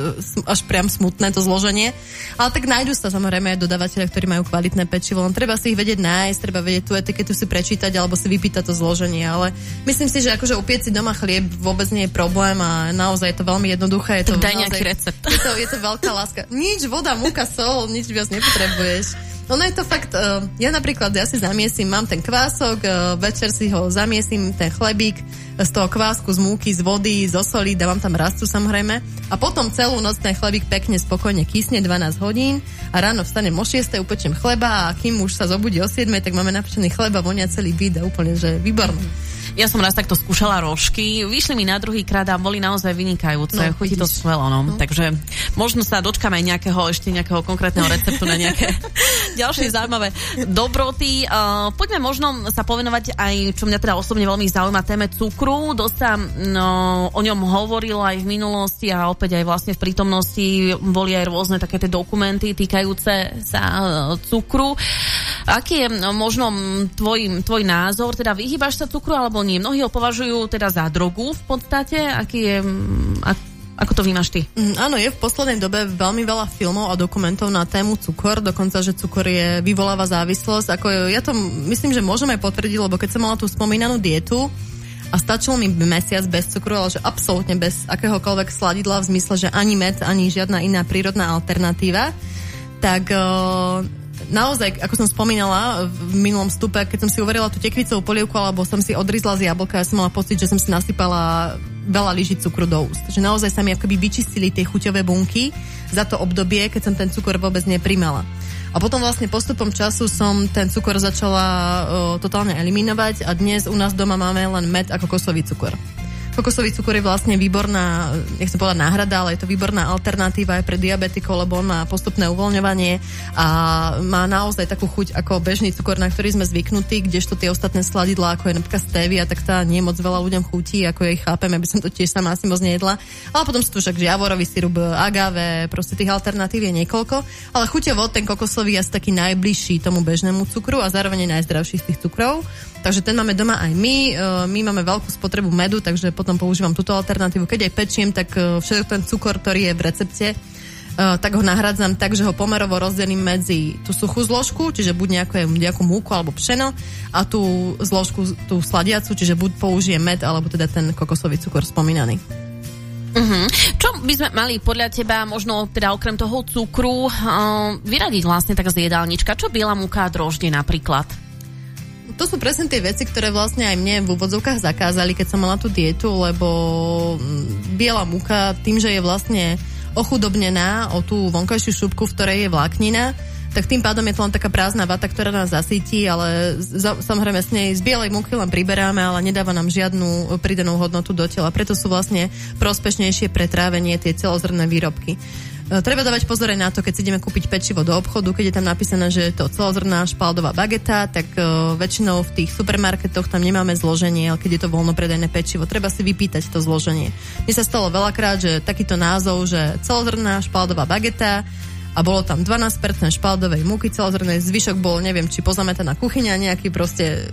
až priam smutné to zloženie. Ale tak nájdu sa samozrejme aj dodávateľia, ktorí majú kvalitné pečivo, len treba si ich vedieť nájsť, treba vedieť tú etiketu si prečítať alebo si vypýtať to zloženie, ale myslím si, že akože upiec si doma chlieb vôbec nie je problém a naozaj je to veľmi jednoduché. Je to
daj
naozaj,
nejaký recept.
Je to, je to veľká láska. Nič, voda, múka, sol, nič viac nepotrebuješ. Ono je to fakt, uh, ja napríklad, ja si zamiesím, mám ten kvások, uh, večer si ho zamiesím, ten chlebík z toho kvásku, z múky, z vody, zo soli, dávam tam rastu samozrejme a potom celú noc ten chlebík pekne spokojne kysne dvanásť hodín a ráno vstanem o šiestej, upečiem chleba a kým už sa zobudí o siedmej, tak máme napečený chleba, vonia celý byt a úplne, že výborné.
Ja som raz takto skúšala rožky, vyšli mi na druhý krát a boli naozaj vynikajúce. No, chutí to skvelo, no. no. Takže možno sa dočkame aj nejakého, ešte nejakého konkrétneho receptu na nejaké ďalšie zaujímavé dobroty. Uh, poďme možno sa povenovať aj, čo mňa teda osobne veľmi zaujíma, téme cukru. Dosť sa no, o ňom hovorilo aj v minulosti a opäť aj vlastne v prítomnosti boli aj rôzne také tie dokumenty týkajúce sa uh, cukru. Aký je no, možno tvoj, tvoj názor? Teda vyhýbaš sa cukru alebo nie? Mnohí ho považujú teda za drogu v podstate. Aký je, a, ako to vnímaš ty?
Mm, áno, je v poslednej dobe veľmi veľa filmov a dokumentov na tému cukor, dokonca, že cukor je, vyvoláva závislosť. Ako ja to myslím, že môžem aj potvrdiť, lebo keď som mala tú spomínanú dietu a stačilo mi mesiac bez cukru, ale že absolútne bez akéhokoľvek sladidla, v zmysle, že ani med, ani žiadna iná prírodná alternatíva, tak uh, naozaj, ako som spomínala v minulom stupe, keď som si uverila tú tekvicovú polievku alebo som si odrizla z jablka, ja som mala pocit, že som si nasypala veľa lyží cukru do úst. Že naozaj sa mi akoby vyčistili tie chuťové bunky za to obdobie, keď som ten cukor vôbec neprimala. A potom vlastne postupom času som ten cukor začala uh, totálne eliminovať a dnes u nás doma máme len med a kokosový cukor. Kokosový cukor je vlastne výborná, nechcem povedať náhrada, ale je to výborná alternatíva aj pre diabetikov, lebo on má postupné uvoľňovanie a má naozaj takú chuť ako bežný cukor, na ktorý sme zvyknutí, kdežto tie ostatné sladidlá, ako je napríklad stevia, tak tá nie moc veľa ľuďom chutí, ako ja ich chápem, aby som to tiež sama asi moc nejedla. Ale potom sú tu však javorový sirup, agave, proste tých alternatív je niekoľko, ale chuťovo ten kokosový je asi taký najbližší tomu bežnému cukru a zároveň je najzdravší z tých cukrov. Takže ten máme doma aj my. My máme veľkú spotrebu medu, takže potom používam túto alternatívu. Keď aj pečiem, tak všetok ten cukor, ktorý je v recepte, tak ho nahradzam tak, že ho pomerovo rozdelím medzi tú suchú zložku, čiže buď nejakú, nejakú múku alebo pšeno a tú zložku, tú sladiacu, čiže buď použijem med, alebo teda ten kokosový cukor spomínaný.
Uh-huh. Čo by sme mali podľa teba možno teda okrem toho cukru uh, vyradiť vlastne tak z jedálnička? Čo biela múka a droždie napríklad?
To sú presne tie veci, ktoré vlastne aj mne v úvodzovkách zakázali, keď som mala tú dietu, lebo biela múka tým, že je vlastne ochudobnená o tú vonkajšiu šupku, v ktorej je vláknina, tak tým pádom je to len taká prázdna vata, ktorá nás zasíti, ale za, samozrejme z nej z bielej múky len priberáme, ale nedáva nám žiadnu pridanú hodnotu do tela. Preto sú vlastne prospešnejšie pre trávenie tie celozrnné výrobky. Treba dávať pozor aj na to, keď si ideme kúpiť pečivo do obchodu, keď je tam napísané, že je to celozrnná špaldová bageta, tak uh, väčšinou v tých supermarketoch tam nemáme zloženie, ale keď je to voľnopredajné pečivo, treba si vypýtať to zloženie. Mne sa stalo veľakrát, že takýto názov, že celozrnná špaldová bageta a bolo tam dvanásť percent špaldovej múky celozrnnej, zvyšok bol, neviem, či pozametaná kuchyňa, nejaký proste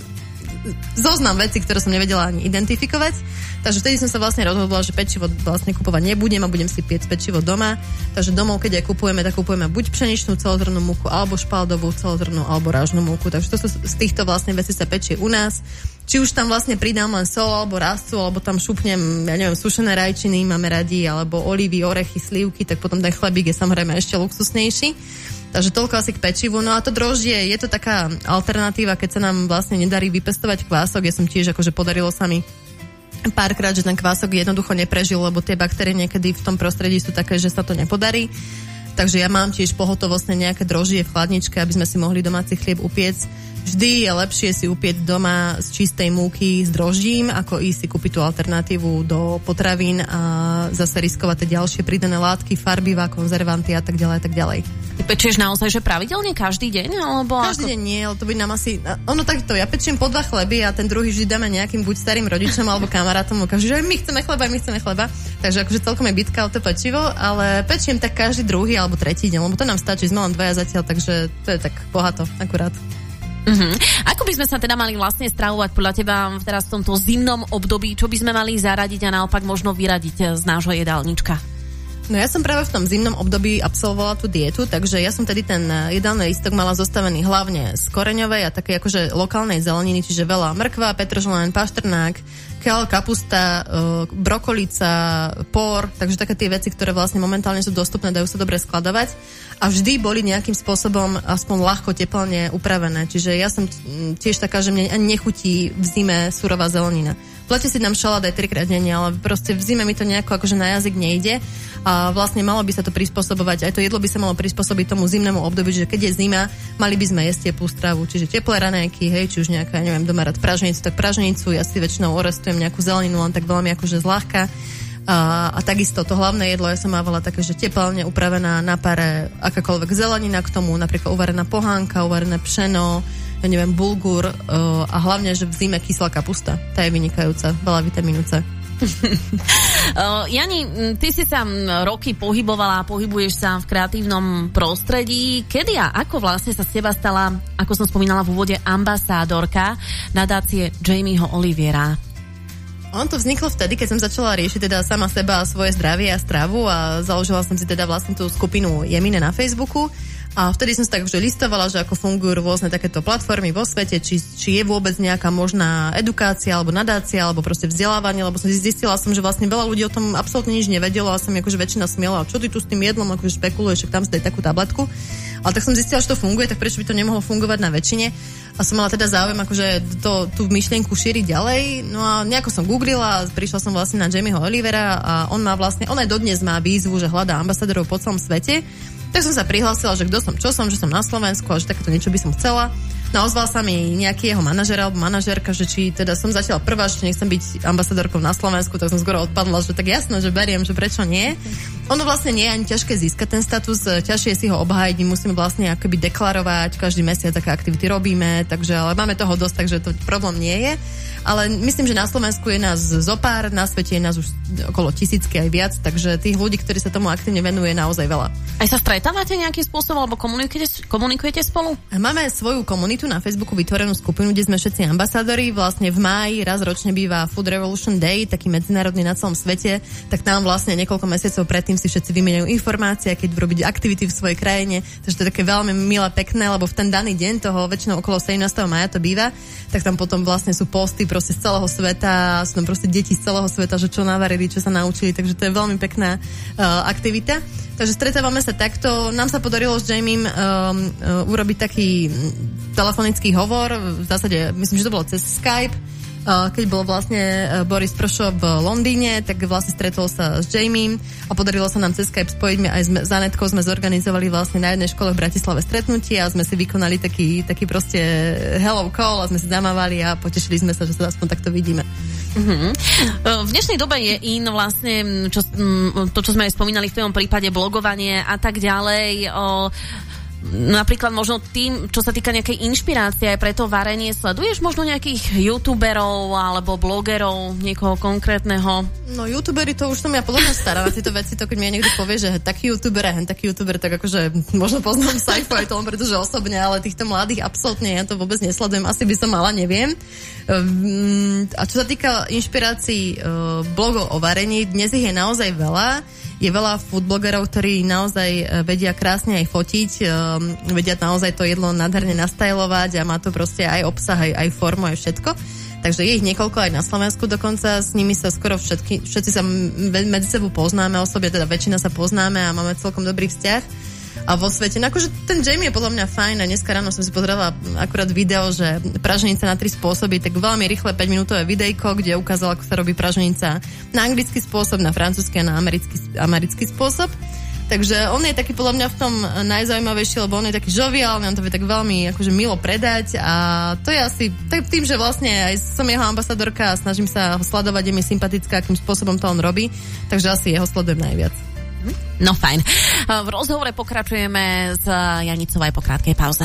zoznam vecí, ktoré som nevedela ani identifikovať. Takže vtedy som sa vlastne rozhodla, že pečivo vlastne kupovať nebudem a budem si piec pečivo doma. Takže domov, keď aj kupujeme, tak kupujeme buď pšeničnú celozrnnú múku, alebo špaldovú celozrnnú, alebo rážnú múku. Takže to sú, z týchto vlastne vecí sa pečie u nás. Či už tam vlastne pridám len sol, alebo rastu, alebo tam šupnem, ja neviem, sušené rajčiny, máme radi, alebo olivy, orechy, slívky, tak potom ten chlebík je samozrejme ešte luxusnejší. Takže toľko asi k pečivu. No a to droždie, je to taká alternatíva, keď sa nám vlastne nedarí vypestovať kvások. Ja som tiež akože podarilo sa mi párkrát, že ten kvások jednoducho neprežil, lebo tie baktérie niekedy v tom prostredí sú také, že sa to nepodarí. Takže ja mám tiež pohotovostne nejaké droždie v chladničke, aby sme si mohli domáci chlieb upiec. Vždy je lepšie si upieť doma z čistej múky s droždím, ako ísť si kúpiť tú alternatívu do potravín a zase riskovať tie ďalšie pridané látky, farbivá, konzervanty a tak ďalej a tak ďalej.
Ty pečieš naozaj, že pravidelne každý deň? Alebo
každý
ako...
deň nie, ale to by nám asi... Ono takto, ja pečiem po dva chleby a ten druhý vždy dáme nejakým buď starým rodičom alebo kamarátom, každý, že my chceme chleba, my chceme chleba. Takže akože celkom je bitka o to pečivo, ale pečiem tak každý druhý alebo tretí deň, lebo to nám stačí, sme len dvaja zatiaľ, takže to je tak bohato, akurát.
Uh-huh. Ako by sme sa teda mali vlastne stravovať podľa teba teraz v tomto zimnom období? Čo by sme mali zaradiť a naopak možno vyradiť z nášho jedálnička?
No ja som práve v tom zimnom období absolvovala tú dietu, takže ja som tedy ten jedálny lístok mala zostavený hlavne z koreňovej a také akože lokálnej zeleniny, čiže veľa mrkva, petržlen, paštrnák, keľ, kapusta, brokolica, por, takže také tie veci, ktoré vlastne momentálne sú dostupné, dajú sa dobre skladovať a vždy boli nejakým spôsobom aspoň ľahko teplne upravené, čiže ja som tiež taká, že mne ani nechutí v zime surová zelenina. V lete si dám šalát aj trikrát denne, ale proste v zime mi to nejako akože na jazyk nejde a vlastne malo by sa to prispôsobovať, aj to jedlo by sa malo prispôsobiť tomu zimnému obdobiu, že keď je zima, mali by sme jesť teplú stravu, čiže teplé raňajky, hej, či už nejaká, neviem, doma rád praženicu, tak praženicu, ja si väčšinou orestujem nejakú zeleninu, len tak veľmi akože zľahka. A, a takisto to hlavné jedlo, ja som mávala také, že teplne upravená na pare akákoľvek zelenina k tomu, napríklad uvarená pohánka, uvarené pšeno, ja neviem, bulgur uh, a hlavne, že v zime kyslá kapusta. Tá je vynikajúca, veľa vitamínu C.
uh, Jani, ty si sa roky pohybovala a pohybuješ sa v kreatívnom prostredí. Kedy a ako vlastne sa z teba stala, ako som spomínala v úvode, ambasádorka nadácie Jamieho Oliviera?
On to vzniklo vtedy, keď som začala riešiť teda sama seba a svoje zdravie a stravu a založila som si teda vlastne tú skupinu Jemine na Facebooku. A vtedy som si tak už listovala, že ako fungujú rôzne takéto platformy vo svete, či, či je vôbec nejaká možná edukácia, alebo nadácia, alebo proste vzdelávanie, lebo som zistila som, že vlastne veľa ľudí o tom absolútne nič nevedelo a som akože väčšina smiela, čo ty tu s tým jedlom akože špekuluješ, že tam si daj takú tabletku. Ale tak som zistila, že to funguje, tak prečo by to nemohlo fungovať na väčšine? A som mala teda záujem akože to, tú myšlienku šíriť ďalej. No a nejako som googlila a prišla som vlastne na Jamieho Olivera a on má vlastne, on aj dodnes má výzvu, že hľadá ambasádorov po celom svete. Tak som sa prihlásila, že kto som, čo som, že som na Slovensku a že takéto niečo by som chcela. No ozval sa mi nejaký jeho manažer alebo manažérka, že či teda som zatiaľ prvá, že nechcem byť ambasadorkou na Slovensku, tak som skoro odpadla, že tak jasno, že beriem, že prečo nie. Ono vlastne nie je ani ťažké získať ten status, ťažšie si ho obhájiť, my musíme vlastne akoby deklarovať, každý mesiac aké aktivity robíme, takže ale máme toho dosť, takže to problém nie je. Ale myslím, že na Slovensku je nás zopár, na svete je nás už okolo tisícky aj viac, takže tých ľudí, ktorí sa tomu aktívne venujú, je naozaj veľa. Aj
sa stretávate nejakým spôsobom, alebo komunikujete, komunikujete spolu?
Máme svoju komunitu na Facebooku, vytvorenú skupinu, kde sme všetci ambasádori. Vlastne v máji raz ročne býva Food Revolution Day, taký medzinárodný na celom svete, tak tam vlastne niekoľko mesiacov predtým si všetci vymieňajú informácie, keď robiť aktivity v svojej krajine. Takže to je také veľmi milé, pekné, lebo v ten daný deň toho väčšinou okolo sedemnásteho mája to býva, tak tam potom vlastne sú posty proste z celého sveta, sú tam proste deti z celého sveta, že čo navarili, čo sa naučili, takže to je veľmi pekná uh, aktivita. Takže stretávame sa takto. Nám sa podarilo s Jamiem um, uh, urobiť taký telefonický hovor, v zásade, myslím, že to bolo cez Skype, uh, keď bol vlastne uh, Boris Pršo v Londýne, tak vlastne stretol sa s Jamiem a podarilo sa nám cez Skype spojiť. Aj sme, za Netkou sme zorganizovali vlastne na jednej škole v Bratislave stretnutie a sme si vykonali taký, taký proste hello call a sme si zamávali a potešili sme sa, že sa aspoň takto vidíme.
Mm-hmm. V dnešnej dobe je in vlastne čo, to, čo sme aj spomínali v tom prípade, blogovanie a tak ďalej. O, napríklad možno tým, čo sa týka nejakej inšpirácie aj pre to varenie, sleduješ možno nejakých youtuberov alebo blogerov, niekoho konkrétneho?
No youtuberi, to už som ja podľa mňa stará na tieto veci, to keď mi niekto povie, že taký youtuber a hen taký youtuber, tak akože možno poznám sci-fi aj tomu, pretože osobne, ale týchto mladých absolútne ja to vôbec nesledujem, asi by som mala, neviem. A čo sa týka inšpirácií blogov o varení, dnes ich je naozaj veľa. Je veľa foodblogerov, ktorí naozaj vedia krásne aj fotiť, vedia naozaj to jedlo nádherne nastajlovať a má to proste aj obsah, aj, aj formu, aj všetko. Takže je ich niekoľko aj na Slovensku dokonca, s nimi sa skoro všetky, všetci sa medzi sebou poznáme, osobne teda väčšina sa poznáme a máme celkom dobrý vzťah. A vo svete, no akože ten Jamie je podľa mňa fajn a dneska ráno som si pozerala akurát video, že praženica na tri spôsoby, tak veľmi rýchle päťminútové videjko, kde ukázala, ako sa robí praženica na anglický spôsob, na francúzsky a na americký, americký spôsob. Takže on je taký podľa mňa v tom najzaujímavejší, lebo on je taký žoviálny, on to vie tak veľmi akože milo predať a to je asi tak tým, že vlastne aj som jeho ambasadorka a snažím sa ho sledovať, je mi sympatická, akým spôsobom to on robí, takže asi jeho sledujem najviac.
No fajn. V rozhovore pokračujeme s Janicou aj po krátkej pauze.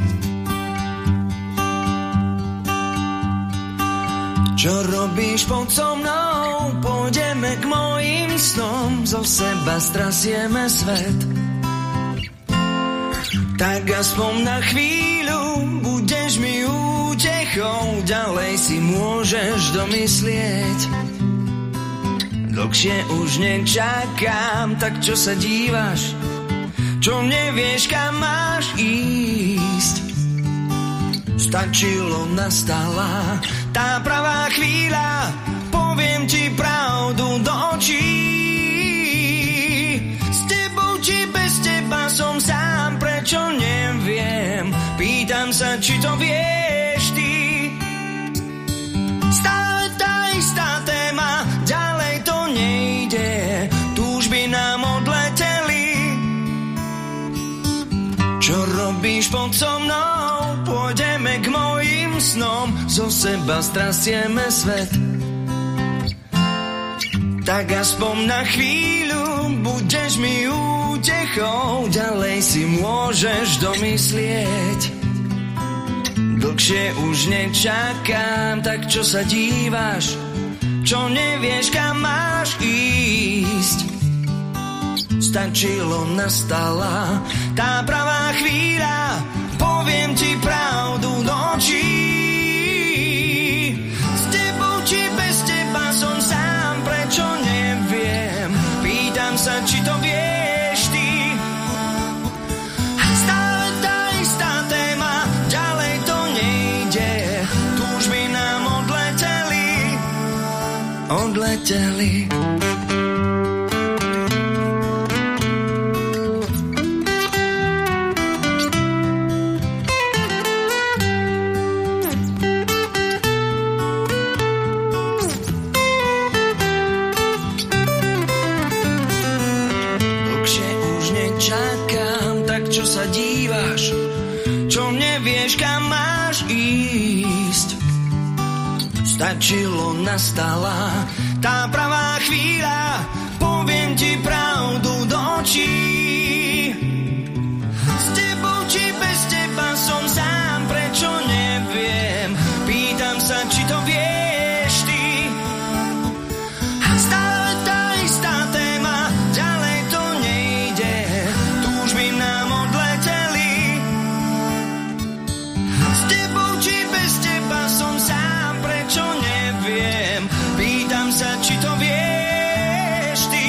Čo robíš pod so mnou? Pôjdeme k mojim snom, zo seba strasieme svet. Tak aspoň na chvíľu budeš mi útechou, ďalej si môžeš domyslieť. Dlhšie už nečakám, tak čo sa dívaš? Čo nevieš, kam máš ísť? Stačilo, nastala tá pravá chvíľa, poviem ti pravdu do očí. S tebou či bez teba som sám, prečo neviem? Pýtam sa, či to vieš ty. Stále tá istá téma, ďalej to nejde, túžby nám odleteli. Čo robíš pod so mnou? Pôjdeme k mojim snom, zo seba strasieme svet. Tak aspoň na chvíľu budeš mi útechou, ďalej si môžeš domyslieť. Dlhšie už nečakám, tak čo sa dívaš? Čo nevieš, kam máš ísť? Stačilo, nastala tá pravá chvíľa, poviem ti pravdu do očí. S tebou či bez teba som sám, prečo neviem? Pýtam sa, či to vieš ty. Stále tá istá téma, ďalej to nejde, túžby nám odleteli, odleteli. Čo sa dívaš, čo nevieš, kam máš stačilo, nastala tá pravá chvíľa, poviem ti pravdu do očí. S tebou či bez teba som sám, prečo neviem, pýtam sa, či to vieš ty. Stále tá istá téma, ďalej to nejde, túžby nám odleteli. S tebou či bez teba som sám, prečo neviem, pýtam sa, či to vieš ty.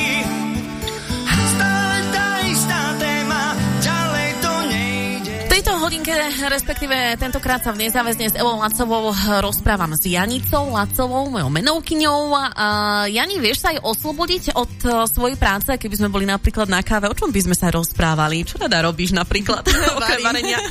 Stále tá istá téma, ďalej to nejde.
V tejto hodinke, respektíve tentokrát sa v Nezáväzne s Evou Lacovou rozprávam s Janicou Lacovou, mojou menovkyňou. Uh, Jani, vieš sa aj oslobodiť od uh, svojej práce, keby sme boli napríklad na káve? O čom by sme sa rozprávali? Čo rada robíš napríklad? Okrem varenia.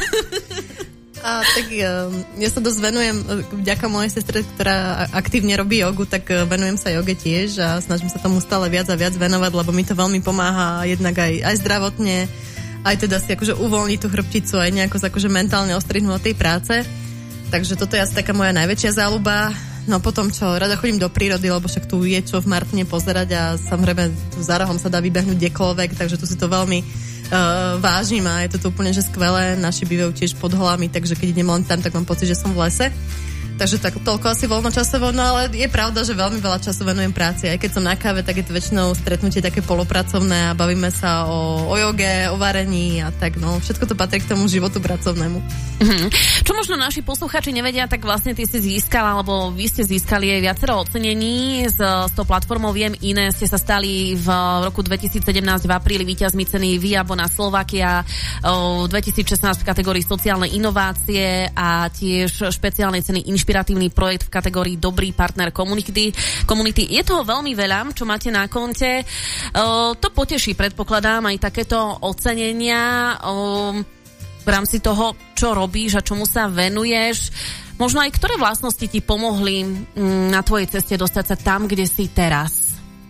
A tak ja sa dosť venujem, vďaka mojej sestre, ktorá aktívne robí jogu, tak venujem sa joge tiež a snažím sa tomu stále viac a viac venovať, lebo mi to veľmi pomáha jednak aj, aj zdravotne, aj teda si akože uvoľniť tú chrbticu, aj nejako sa akože mentálne ostrihnúť od tej práce. Takže toto je asi taká moja najväčšia záľuba. No potom, čo rada chodím do prírody, lebo však tu je čo v Martine pozerať a samozrejme tu za rohom sa dá vybehnúť kdekoľvek, takže tu si to veľmi uh, vážim a je to úplne že skvelé. Naši bývajú tiež pod holami, takže keď idem len tam, tak mám pocit, že som v lese. Takže tak, toľko asi voľnočasovo, no ale je pravda, že veľmi veľa času venujem práci. Aj keď som na káve, tak je to väčšinou stretnutie také polopracovné a bavíme sa o, o joge, o varení a tak, no. Všetko to patrí k tomu životu pracovnému.
Mm-hmm. Čo možno naši posluchači nevedia, tak vlastne ty si získala, alebo vy ste získali aj viacero ocenení s, s tou platformou Viem iné. Ste sa stali v roku dvetisícsedemnásť v apríli víťazmi ceny Via Bona Slovakia, v dvetisícšestnásť v kategórii sociálne inovácie a tiež špeciálnej ceny inšpiratívny projekt v kategórii Dobrý partner komunity. komunity. Je toho veľmi veľa, čo máte na konte. Uh, to poteší, predpokladám, aj takéto ocenenia uh, v rámci toho, čo robíš a čomu sa venuješ. Možno aj ktoré vlastnosti ti pomohli um, na tvojej ceste dostať sa tam, kde si teraz?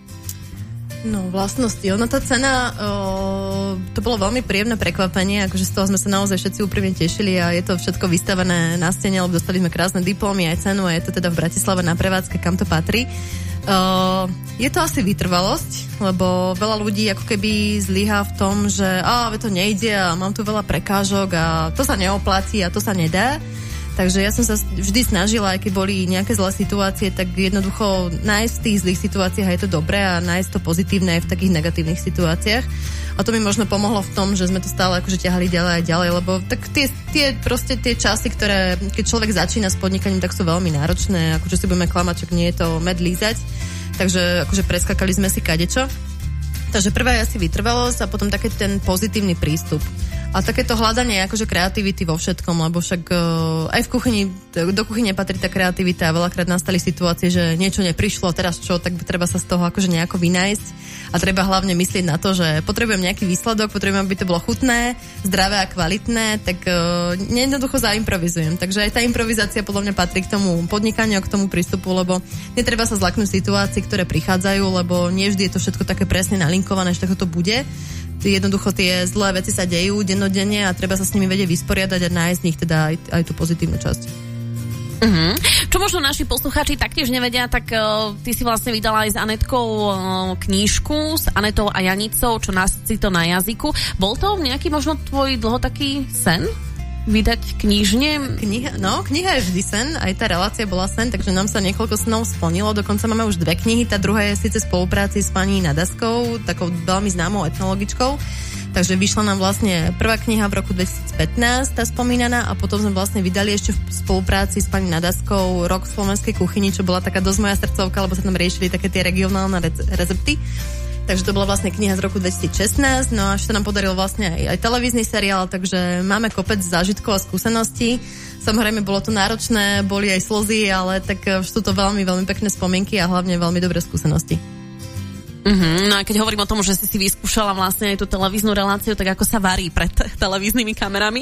No, vlastnosti. Ono tá cena, o, to bolo veľmi príjemné prekvapenie, akože z toho sme sa naozaj všetci úprimne tešili a je to všetko vystavené na stene, lebo dostali sme krásne diplomy aj cenu a je to teda v Bratislave na prevádzke, kam to patrí. O, je to asi vytrvalosť, lebo veľa ľudí ako keby zlyhá v tom, že á, to nejde a mám tu veľa prekážok a to sa neoplatí a to sa nedá. Takže ja som sa vždy snažila, aj keď boli nejaké zlé situácie, tak jednoducho nájsť v tých zlých situáciách je to dobré a nájsť to pozitívne aj v takých negatívnych situáciách. A to mi možno pomohlo v tom, že sme to stále akože ťahali ďalej a ďalej, lebo tak tie, tie proste tie časy, ktoré, keď človek začína s podnikaním, tak sú veľmi náročné, akože si budeme klamať, čak nie je to med lízať. Takže akože preskakali sme si kadečo. Takže prvá je asi vytrvalosť a potom taký ten pozitívny prístup. A takéto hľadanie akože kreativity vo všetkom, lebo však uh, aj v kuchyni, do kuchyne patrí tá kreativita a veľakrát nastali situácie, že niečo neprišlo, teraz čo, tak treba sa z toho akože nejako vynájsť a treba hlavne myslieť na to, že potrebujem nejaký výsledok, potrebujem, aby to bolo chutné, zdravé a kvalitné, tak uh, nejednoducho zaimprovizujem. Takže aj tá improvizácia podľa mňa patrí k tomu podnikaniu a k tomu prístupu, lebo netreba sa zlaknúť situácií, ktoré prichádzajú, lebo nie vždy je to všetko také presne nalinkované, že takto to bude. Jednoducho tie zlé veci sa dejú dennodenne a treba sa s nimi vedieť vysporiadať a nájsť z nich teda aj, aj tú pozitívnu časť.
Uh-huh. Čo možno naši posluchači taktiež nevedia, tak uh, ty si vlastne vydala aj s Anetkou uh, knížku, s Anetou a Janicou, čo nás si to na jazyku. Bol to nejaký možno tvoj dlho taký sen? Vydať knižne?
Kniha, no, kniha je vždy sen, aj tá relácia bola sen, takže nám sa niekoľko snov splnilo, dokonca máme už dve knihy, tá druhá je síce v spolupráci s pani Nadaskou, takou veľmi známou etnologičkou, takže vyšla nám vlastne prvá kniha v roku dvetisícpätnásť, tá spomínaná, a potom sme vlastne vydali ešte v spolupráci s pani Nadaskou Rok slovenskej kuchyni, čo bola taká dosť moja srdcovka, lebo sa tam riešili také tie regionálne recepty. Takže to bola vlastne kniha z roku dvetisícšestnásť, no a ešte nám podaril vlastne aj, aj televízny seriál, takže máme kopec zážitkov a skúseností. Samozrejme, bolo to náročné, boli aj slzy, ale tak sú to veľmi, veľmi pekné spomienky a hlavne veľmi dobré skúsenosti.
Uh-huh. No a keď hovorím o tom, že si si vyskúšala vlastne aj tú televíznu reláciu, tak ako sa varí pred televíznymi kamerami?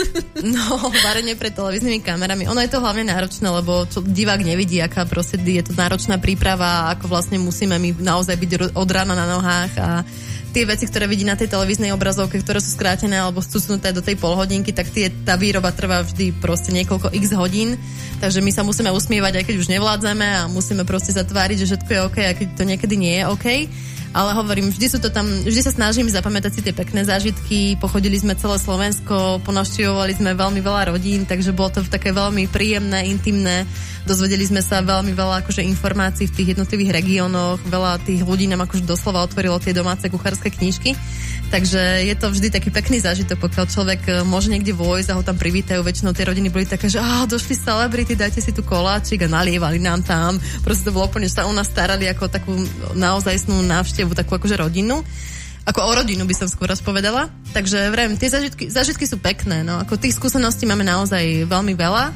No, varenie pred televíznymi kamerami. Ono je to hlavne náročné, lebo čo divák nevidí, aká proste je to náročná príprava, ako vlastne musíme my naozaj byť od rána na nohách a tie veci, ktoré vidí na tej televíznej obrazovke, ktoré sú skrátené alebo vcucnuté do tej polhodinky, tak tie, tá výroba trvá vždy proste niekoľko x hodín. Takže my sa musíme usmievať, aj keď už nevládzeme a musíme proste zatváriť, že všetko je OK, aj keď to niekedy nie je OK. Ale hovorím, vždy sú to tam, vždy sa snažím zapamätať si tie pekné zážitky, pochodili sme celé Slovensko, ponavštevovali sme veľmi veľa rodín, takže bolo to také veľmi príjemné, intimné, dozvedeli sme sa veľmi veľa akože informácií v tých jednotlivých regiónoch, veľa tých ľudí nám akože doslova otvorilo tie domáce kuchárske knižky, takže je to vždy taký pekný zážitok, pokiaľ človek môže niekde vojsť a ho tam privítajú, väčšinou tie rodiny boli také, že á, došli celebrity, dajte si tu koláčik a nalievali nám tam, proste to bolo úplne, že sa u nás starali ako takú naozajstnú návštevu, takú akože rodinu. Ako o rodinu by som skôr raz povedala. Takže vrem, tie zážitky, zážitky sú pekné, no. Ako tých skúseností máme naozaj veľmi veľa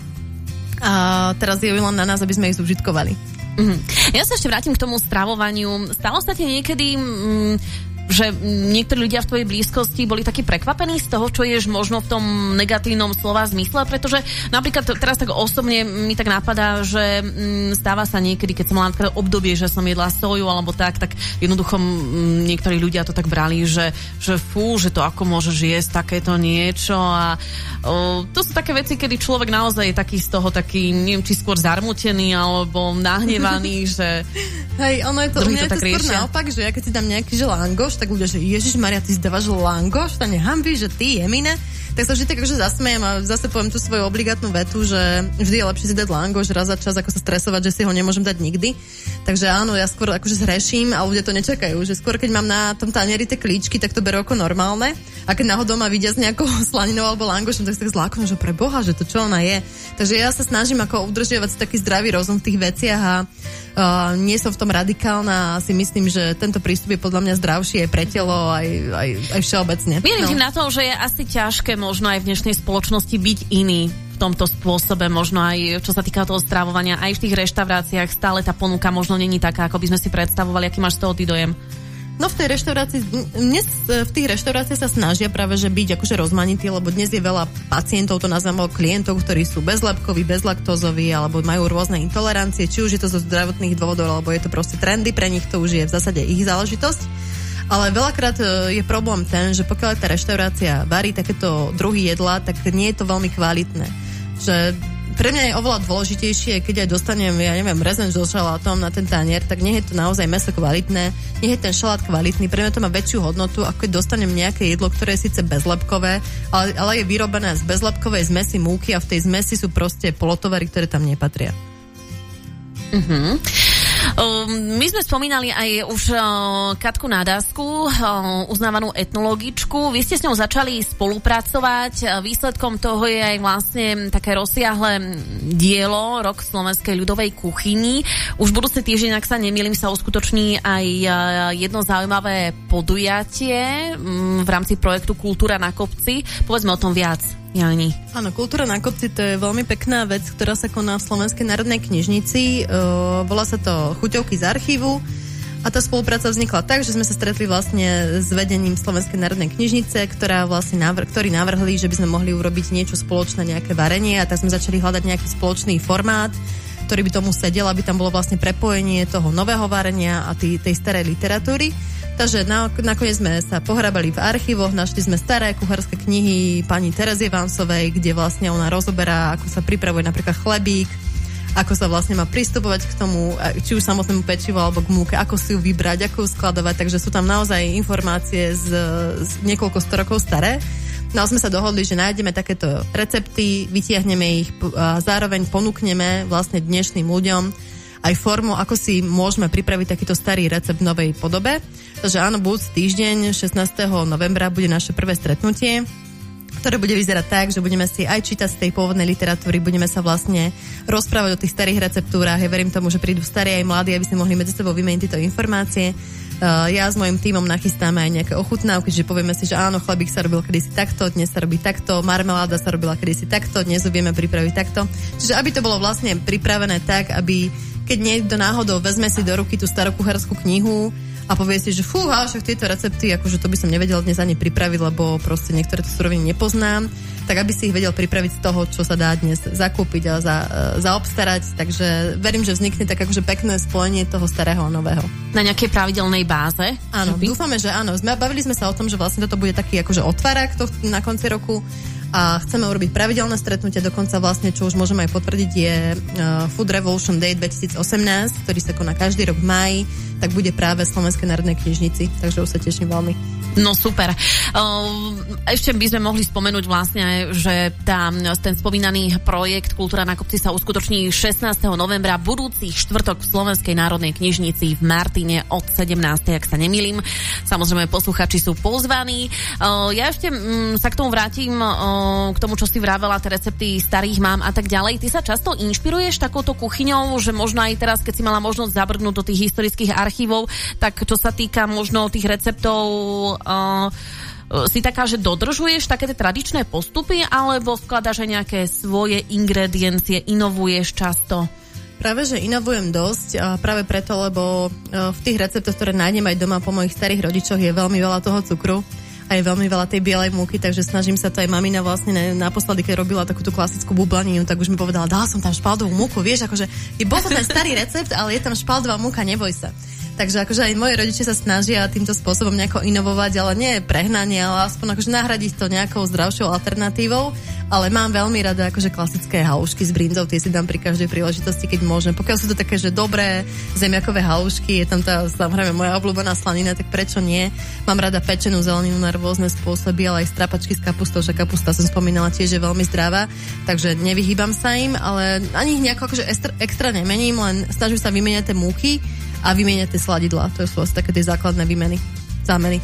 a teraz je len na nás, aby sme ich zúžitkovali.
Mm-hmm. Ja sa ešte vrátim k tomu stravovaniu. Stalo sa ti niekedy... Mm, že niektorí ľudia v tvojej blízkosti boli takí prekvapení z toho, čo ješ možno v tom negatívnom slova zmysle, pretože napríklad teraz tak osobne mi tak napadá, že mm, stáva sa niekedy, keď som mala napríklad obdobie, že som jedla soju alebo tak, tak jednoducho mm, niektorí ľudia to tak brali, že, že fú, že to ako môžeš jesť takéto niečo a o, to sú také veci, kedy človek naozaj je taký z toho taký, neviem, či skôr zarmutený alebo nahnevaný, že
hej, ono je to,
to,
mňa je to skôr
riešia.
naopak, že ja keď si dám nejaký že langoš, tak ľudia, že Ježišmaria, ty si dávaš langoš, to nehambí, že ty jemine, tak sa vždy tak akože zasmejem a zase poviem tú svoju obligátnu vetu, že vždy je lepšie si dať langoš raz za čas, ako sa stresovať, že si ho nemôžem dať nikdy. Takže áno, ja skôr akože zhreším a ľudia to nečakajú, že skôr keď mám na tom tanieri tie klíčky, tak to berú ako normálne a keď náhodou ma vidia s nejakou slaninou alebo langošom, tak sa tak zláknu, že pre Boha, že to čo ona je. Takže ja sa snažím ako udržiavať taký zdravý rozum v tých veciach a uh, nie som v tom radikálna a si myslím, že tento prístup je podľa mňa zdravší aj pre telo, aj, aj, aj všeobecne.
Viem
no.
na to, že je asi ťažké možno aj v dnešnej spoločnosti byť iný v tomto spôsobe, možno aj čo sa týka toho stravovania, aj v tých reštauráciách stále tá ponuka možno není taká, ako by sme si predstavovali. Aký máš z toho ty dojem?
No v tej reštaurácii, dnes v tých reštauráciách sa snažia práve, že byť akože rozmanitý, lebo dnes je veľa pacientov, to nazvám klientov, ktorí sú bezlepkoví, bezlaktózoví, alebo majú rôzne intolerancie, či už je to zo zdravotných dôvodov, alebo je to proste trendy, pre nich to už je v zásade ich záležitosť. Ale veľakrát je problém ten, že pokiaľ tá reštaurácia varí takéto druhy jedla, tak nie je to veľmi kvalitné. Že pre mňa je oveľa dôležitejšie, keď aj dostanem, ja neviem, rezeň so šalátom na ten tanier, tak nie je to naozaj mäso kvalitné, nie je ten šalát kvalitný, pre mňa to má väčšiu hodnotu, ako keď dostanem nejaké jedlo, ktoré je síce bezlepkové, ale, ale je vyrobené z bezlepkovej zmesi múky a v tej zmesi sú proste polotovary, ktoré tam nepatria.
Mhm. My sme spomínali aj už Katku Nádasku, uznávanú etnologičku. Vy ste s ňou začali spolupracovať. Výsledkom toho je aj vlastne také rozsiahle dielo Rok slovenskej ľudovej kuchyni. Už budúci týždeň, ak sa nemýlim, sa uskutoční aj jedno zaujímavé podujatie v rámci projektu Kultúra na kopci. Povedzme o tom viac. Jani.
Áno, Kultúra na kopci, to je veľmi pekná vec, ktorá sa koná v Slovenskej národnej knižnici. Uh, volá sa to Chuťovky z archívu a tá spolupráca vznikla tak, že sme sa stretli vlastne s vedením Slovenskej národnej knižnice, ktorá vlastne návr- ktorí navrhli, že by sme mohli urobiť niečo spoločné, nejaké varenie a tak sme začali hľadať nejaký spoločný formát, ktorý by tomu sedel, aby tam bolo vlastne prepojenie toho nového varenia a tý, tej starej literatúry. Takže na, nakoniec sme sa pohrábali v archívoch, našli sme staré kuchárske knihy pani Terezie Vansovej, kde vlastne ona rozoberá, ako sa pripravuje napríklad chlebík, ako sa vlastne má pristupovať k tomu, či už samotnému pečivu alebo k múke, ako si ju vybrať, ako ju skladovať, takže sú tam naozaj informácie z, z niekoľko sto rokov staré. No a sme sa dohodli, že nájdeme takéto recepty, vytiahneme ich a zároveň ponúkneme vlastne dnešným ľuďom aj formu, ako si môžeme pripraviť takýto starý recept v novej podobe. Takže áno, budúci týždeň, šestnásteho novembra, bude naše prvé stretnutie, ktoré bude vyzerať tak, že budeme si aj čítať z tej pôvodnej literatúry, budeme sa vlastne rozprávať o tých starých receptúrách. Ja verím tomu, že prídu starí aj mladí, aby sme mohli medzi sebou vymeniť tieto informácie. Uh, ja s mojím tímom nachystáme aj nejaké ochutnávky, že povieme si, že áno, chlebík sa robil kedysi takto, dnes sa robí takto, marmeláda sa robila kedysi takto, dnes ju vieme pripraviť takto. Čiže aby to bolo vlastne pripravené tak, aby keď niekto náhodou vezme si do ruky tú starú kuchárskú knihu a povie si, že fúha, však tieto recepty, akože to by som nevedela dnes ani pripraviť, lebo proste niektoré to suroviny nepoznám, tak aby si ich vedel pripraviť z toho, čo sa dá dnes zakúpiť a za, zaobstarať. Takže verím, že vznikne tak akože pekné spojenie toho starého a nového.
Na nejakej pravidelnej báze?
Áno, dúfame, že áno. Sme, bavili sme sa o tom, že vlastne toto bude taký akože otvárak to na konci roku a chceme urobiť pravidelné stretnutie, dokonca vlastne, čo už môžeme aj potvrdiť, je uh, Food Revolution Day dvetisíc osemnásť, ktorý sa koná každý rok v máji, tak bude práve v Slovenskej národnej knižnici, takže už sa teším veľmi.
No super. Ešte by sme mohli spomenúť vlastne, že tá, ten spomínaný projekt Kultúra na kopci sa uskutoční šestnásteho novembra budúci štvrtok v Slovenskej národnej knižnici v Martine od sedemnástej, ak sa nemýlim. Samozrejme, posluchači sú pozvaní. Ja ešte sa k tomu vrátim, k tomu, čo si vravela, tie recepty starých mám a tak ďalej. Ty sa často inšpiruješ takouto kuchyňou, že možno aj teraz, keď si mala možnosť zabrnúť do tých historických archívov, tak čo sa týka možno tých receptov, Uh, si taká, že dodržuješ také tie tradičné postupy, alebo vkladaš aj nejaké svoje ingrediencie, inovuješ často?
Práve, že inovujem dosť a práve preto, lebo uh, v tých receptoch, ktoré nájdem aj doma po mojich starých rodičoch, je veľmi veľa toho cukru a je veľmi veľa tej bielej múky, takže snažím sa to aj mamina vlastne naposledy, keď robila takúto klasickú bublaninu, tak už mi povedala, dala som tam špaldovú múku, vieš, akože je bol to ten starý recept, ale je tam špaldová múka, neboj sa. Takže akože aj moji rodičia sa snažia týmto spôsobom nejako inovovať, ale nie prehnanie, ale aspoň akože nahradiť to nejakou zdravšou alternatívou. Ale mám veľmi rada akože klasické halušky s brinzou, tie si dám pri každej príležitosti, keď môžem. Pokiaľ sú to také, že dobré zemiakové halušky, je tam tá, samozrejme, moja obľúbená slanina, tak prečo nie? Mám rada pečenú zeleninu na rôzne spôsoby, ale aj strapačky s kapustou, že kapusta som spomínala tiež je veľmi zdravá, takže nevyhýbam sa im, ale ani ich nejako akože extra, extra nemením, len snažím sa vymeniať tie múky a vymieňať tie sladidlá. To sú asi také tie základné výmeny. Zámeny.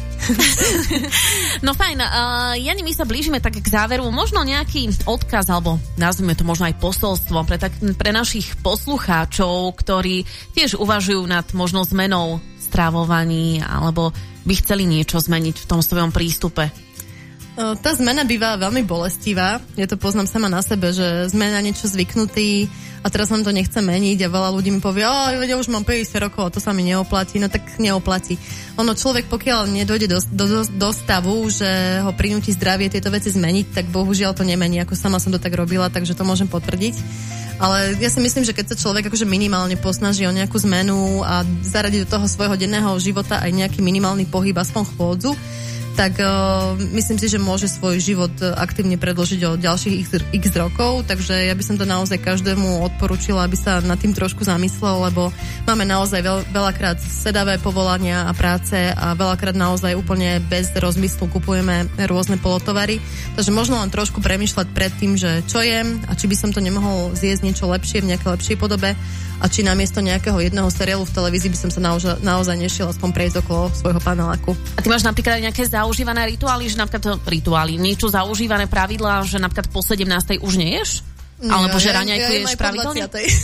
No fajn. Uh, Jani, my sa blížime tak k záveru. Možno nejaký odkaz, alebo nazvime to možno aj posolstvo pre, tak, pre našich poslucháčov, ktorí tiež uvažujú nad možno zmenou stravovaní, alebo by chceli niečo zmeniť v tom svojom prístupe.
Tá zmena býva veľmi bolestivá. Ja to poznám sama na sebe, že sme na niečo zvyknutí a teraz nám to nechce meniť a veľa ľudí mi povie, ja už mám päťdesiat rokov a to sa mi neoplatí. No tak neoplatí. Ono človek, pokiaľ nedojde do, do, do stavu, že ho prinúti zdravie tieto veci zmeniť, tak bohužiaľ to nemení. Ako sama som to tak robila, takže to môžem potvrdiť. Ale ja si myslím, že keď sa človek akože minimálne posnaží o nejakú zmenu a zaradí do toho svojho denného života aj nejaký minimálny pohyb, aspoň chôdzu, tak uh, myslím si, že môže svoj život aktívne predložiť o ďalších x, x rokov, takže ja by som to naozaj každému odporúčila, aby sa nad tým trošku zamyslel, lebo máme naozaj veľ, veľakrát sedavé povolania a práce a veľakrát naozaj úplne bez rozmyslu kupujeme rôzne polotovary, takže možno len trošku premýšľať pred tým, že čo jem a či by som to nemohol zjesť niečo lepšie v nejakej lepšej podobe a či namiesto nejakého jedného seriálu v televízii by som sa naozaj, naozaj nešiel aspoň prejsť okolo svojho paneláku. A
ty máš napríklad nejaké zaužívané rituály, že napríklad rituály, niečo zaužívané pravidlá, že napríklad po sedemnástej už neješ? Alebo že raňajkuješ ja, ja pravidelne?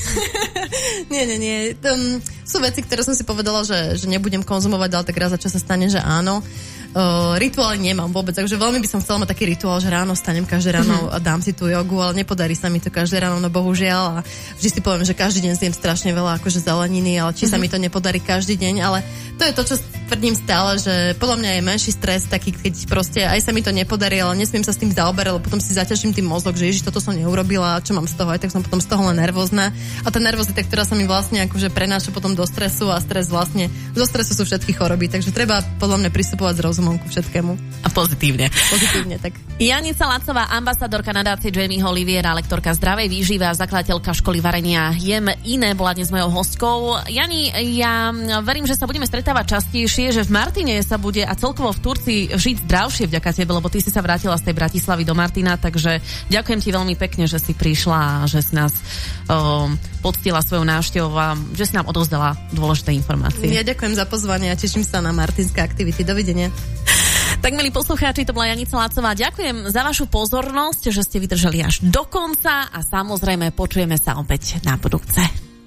nie, nie, nie. Um, sú veci, ktoré som si povedala, že, že nebudem konzumovať, ale tak raz za čas sa stane, že áno. Uh, rituály nemám vôbec, takže veľmi by som chcela mať taký rituál, že ráno stanem každé ráno a dám si tú jogu, ale nepodarí sa mi to každé ráno, no bohužiaľ, a vždy si poviem, že každý deň zjem strašne veľa akože zeleniny, ale či sa mi to nepodarí každý deň, ale to je to, čo tvrdím stále, že podľa mňa je menší stres taký, keď proste aj sa mi to nepodarí, ale nesmiem sa s tým zaoberať, lebo potom si zaťažím tým mozog, že ježiš, toto som neurobila, čo mám z toho, aj tak som potom z toho len nervózna. A tá nervozita, ktorá sa mi vlastne akože prenáša potom do stresu a stres vlastne, zo stresu sú všetky choroby, takže treba podľa mňa pristupovať z rozumom ku všetkému.
A pozitívne.
Pozitívne, tak.
Janica Lacová, ambasadorka nadácie Jamieho Oliviera, lektorka zdravej výživy a zakladateľka školy varenia Jem iné, bola dnes mojou hostkou. Jani, ja verím, že sa budeme stretávať častejšie, že v Martine sa bude a celkovo v Turcii žiť zdravšie vďaka tebe, lebo ty si sa vrátila z tej Bratislavy do Martina, takže ďakujem ti veľmi pekne, že si prišla a že si nás o, poctila svojou návštevou a že si nám odovzdala dôležité informácie.
Ja ďakujem za pozvanie a teším sa na martinské aktivity. Dovidenia.
Tak, milí poslucháči, to bola Janica Lacová. Ďakujem za vašu pozornosť, že ste vydržali až do konca a samozrejme počujeme sa opäť na budúce.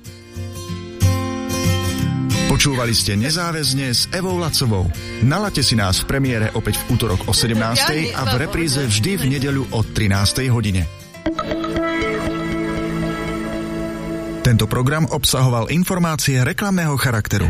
Počúvali ste Nezáväzne s Evou Lacovou. Nalaďte si nás v premiére opäť v útorok o sedemnástej a v repríze vždy v nedeľu o trinástej hodine. Tento program obsahoval informácie reklamného charakteru.